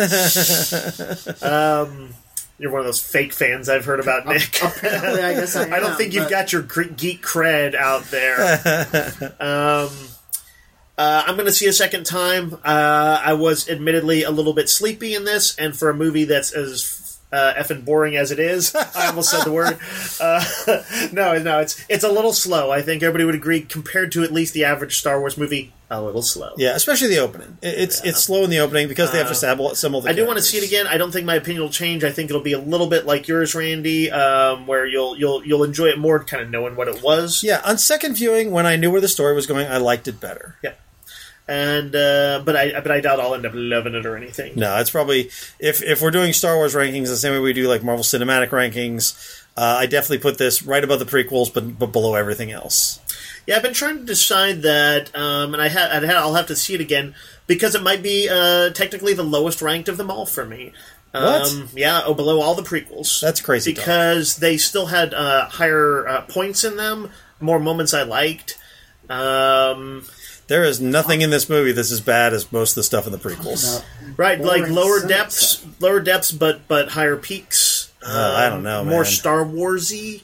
You're one of those fake fans I've heard about, Nick. Apparently, I guess I am. I don't think you've got your geek cred out there. I'm going to see a second time. I was admittedly a little bit sleepy in this, and for a movie that's as effing boring as it is, I almost said the word. No, it's a little slow. I think everybody would agree, compared to at least the average Star Wars movie, a little slow. Yeah, especially the opening. It's slow in the opening because they have to assemble the I do want to see it again. I don't think my opinion will change. I think it'll be a little bit like yours, Randy, where you'll enjoy it more, kind of knowing what it was. Yeah, on second viewing, when I knew where the story was going, I liked it better. Yeah. And but I doubt I'll end up loving it or anything. No, it's probably if we're doing Star Wars rankings the same way we do like Marvel Cinematic rankings, I definitely put this right above the prequels, but below everything else. Yeah, I've been trying to decide that, and I'll have to see it again because it might be technically the lowest ranked of them all for me. What? Yeah, below all the prequels. That's crazy. Because they still had higher points in them, more moments I liked. There is nothing in this movie that's as bad as most of the stuff in the prequels. Right, like lower depths, but higher peaks. I don't know, man. More Star Warsy.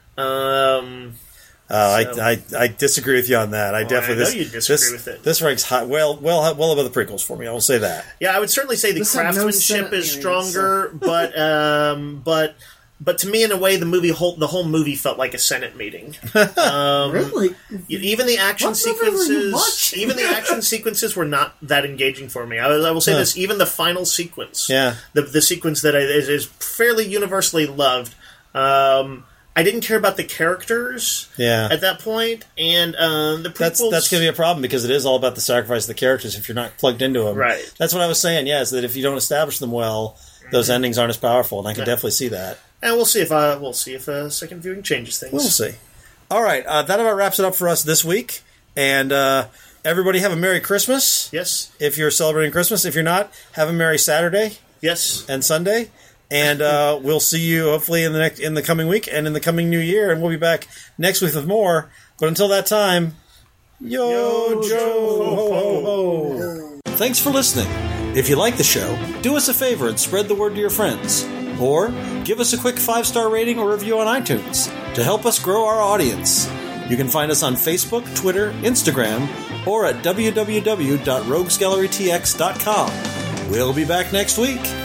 I disagree with you on that. I definitely know you disagree with it. This ranks high, well above the prequels for me. I will say that. Yeah, I would certainly say the craftsmanship is stronger, but to me, in a way, the whole movie felt like a Senate meeting. Really? Even the action sequences were not that engaging for me. I will say this: even the final sequence, the sequence that is fairly universally loved. I didn't care about the characters at that point, and the prequels... That's going to be a problem, because it is all about the sacrifice of the characters if you're not plugged into them. Right. That's what I was saying, is that if you don't establish them well, those endings aren't as powerful, and I can definitely see that. And we'll see if a second viewing changes things. We'll see. All right, that about wraps it up for us this week, and everybody have a Merry Christmas. Yes. If you're celebrating Christmas. If you're not, have a Merry Saturday. Yes. And Sunday. And we'll see you hopefully in the coming week and in the coming new year, and we'll be back next week with more. But until that time, yo Joe ho ho ho. Thanks for listening. If you like the show, do us a favor and spread the word to your friends, or give us a quick 5-star rating or review on iTunes to help us grow our audience. You can find us on Facebook, Twitter, Instagram, or at www.roguesgallerytx.com. We'll be back next week.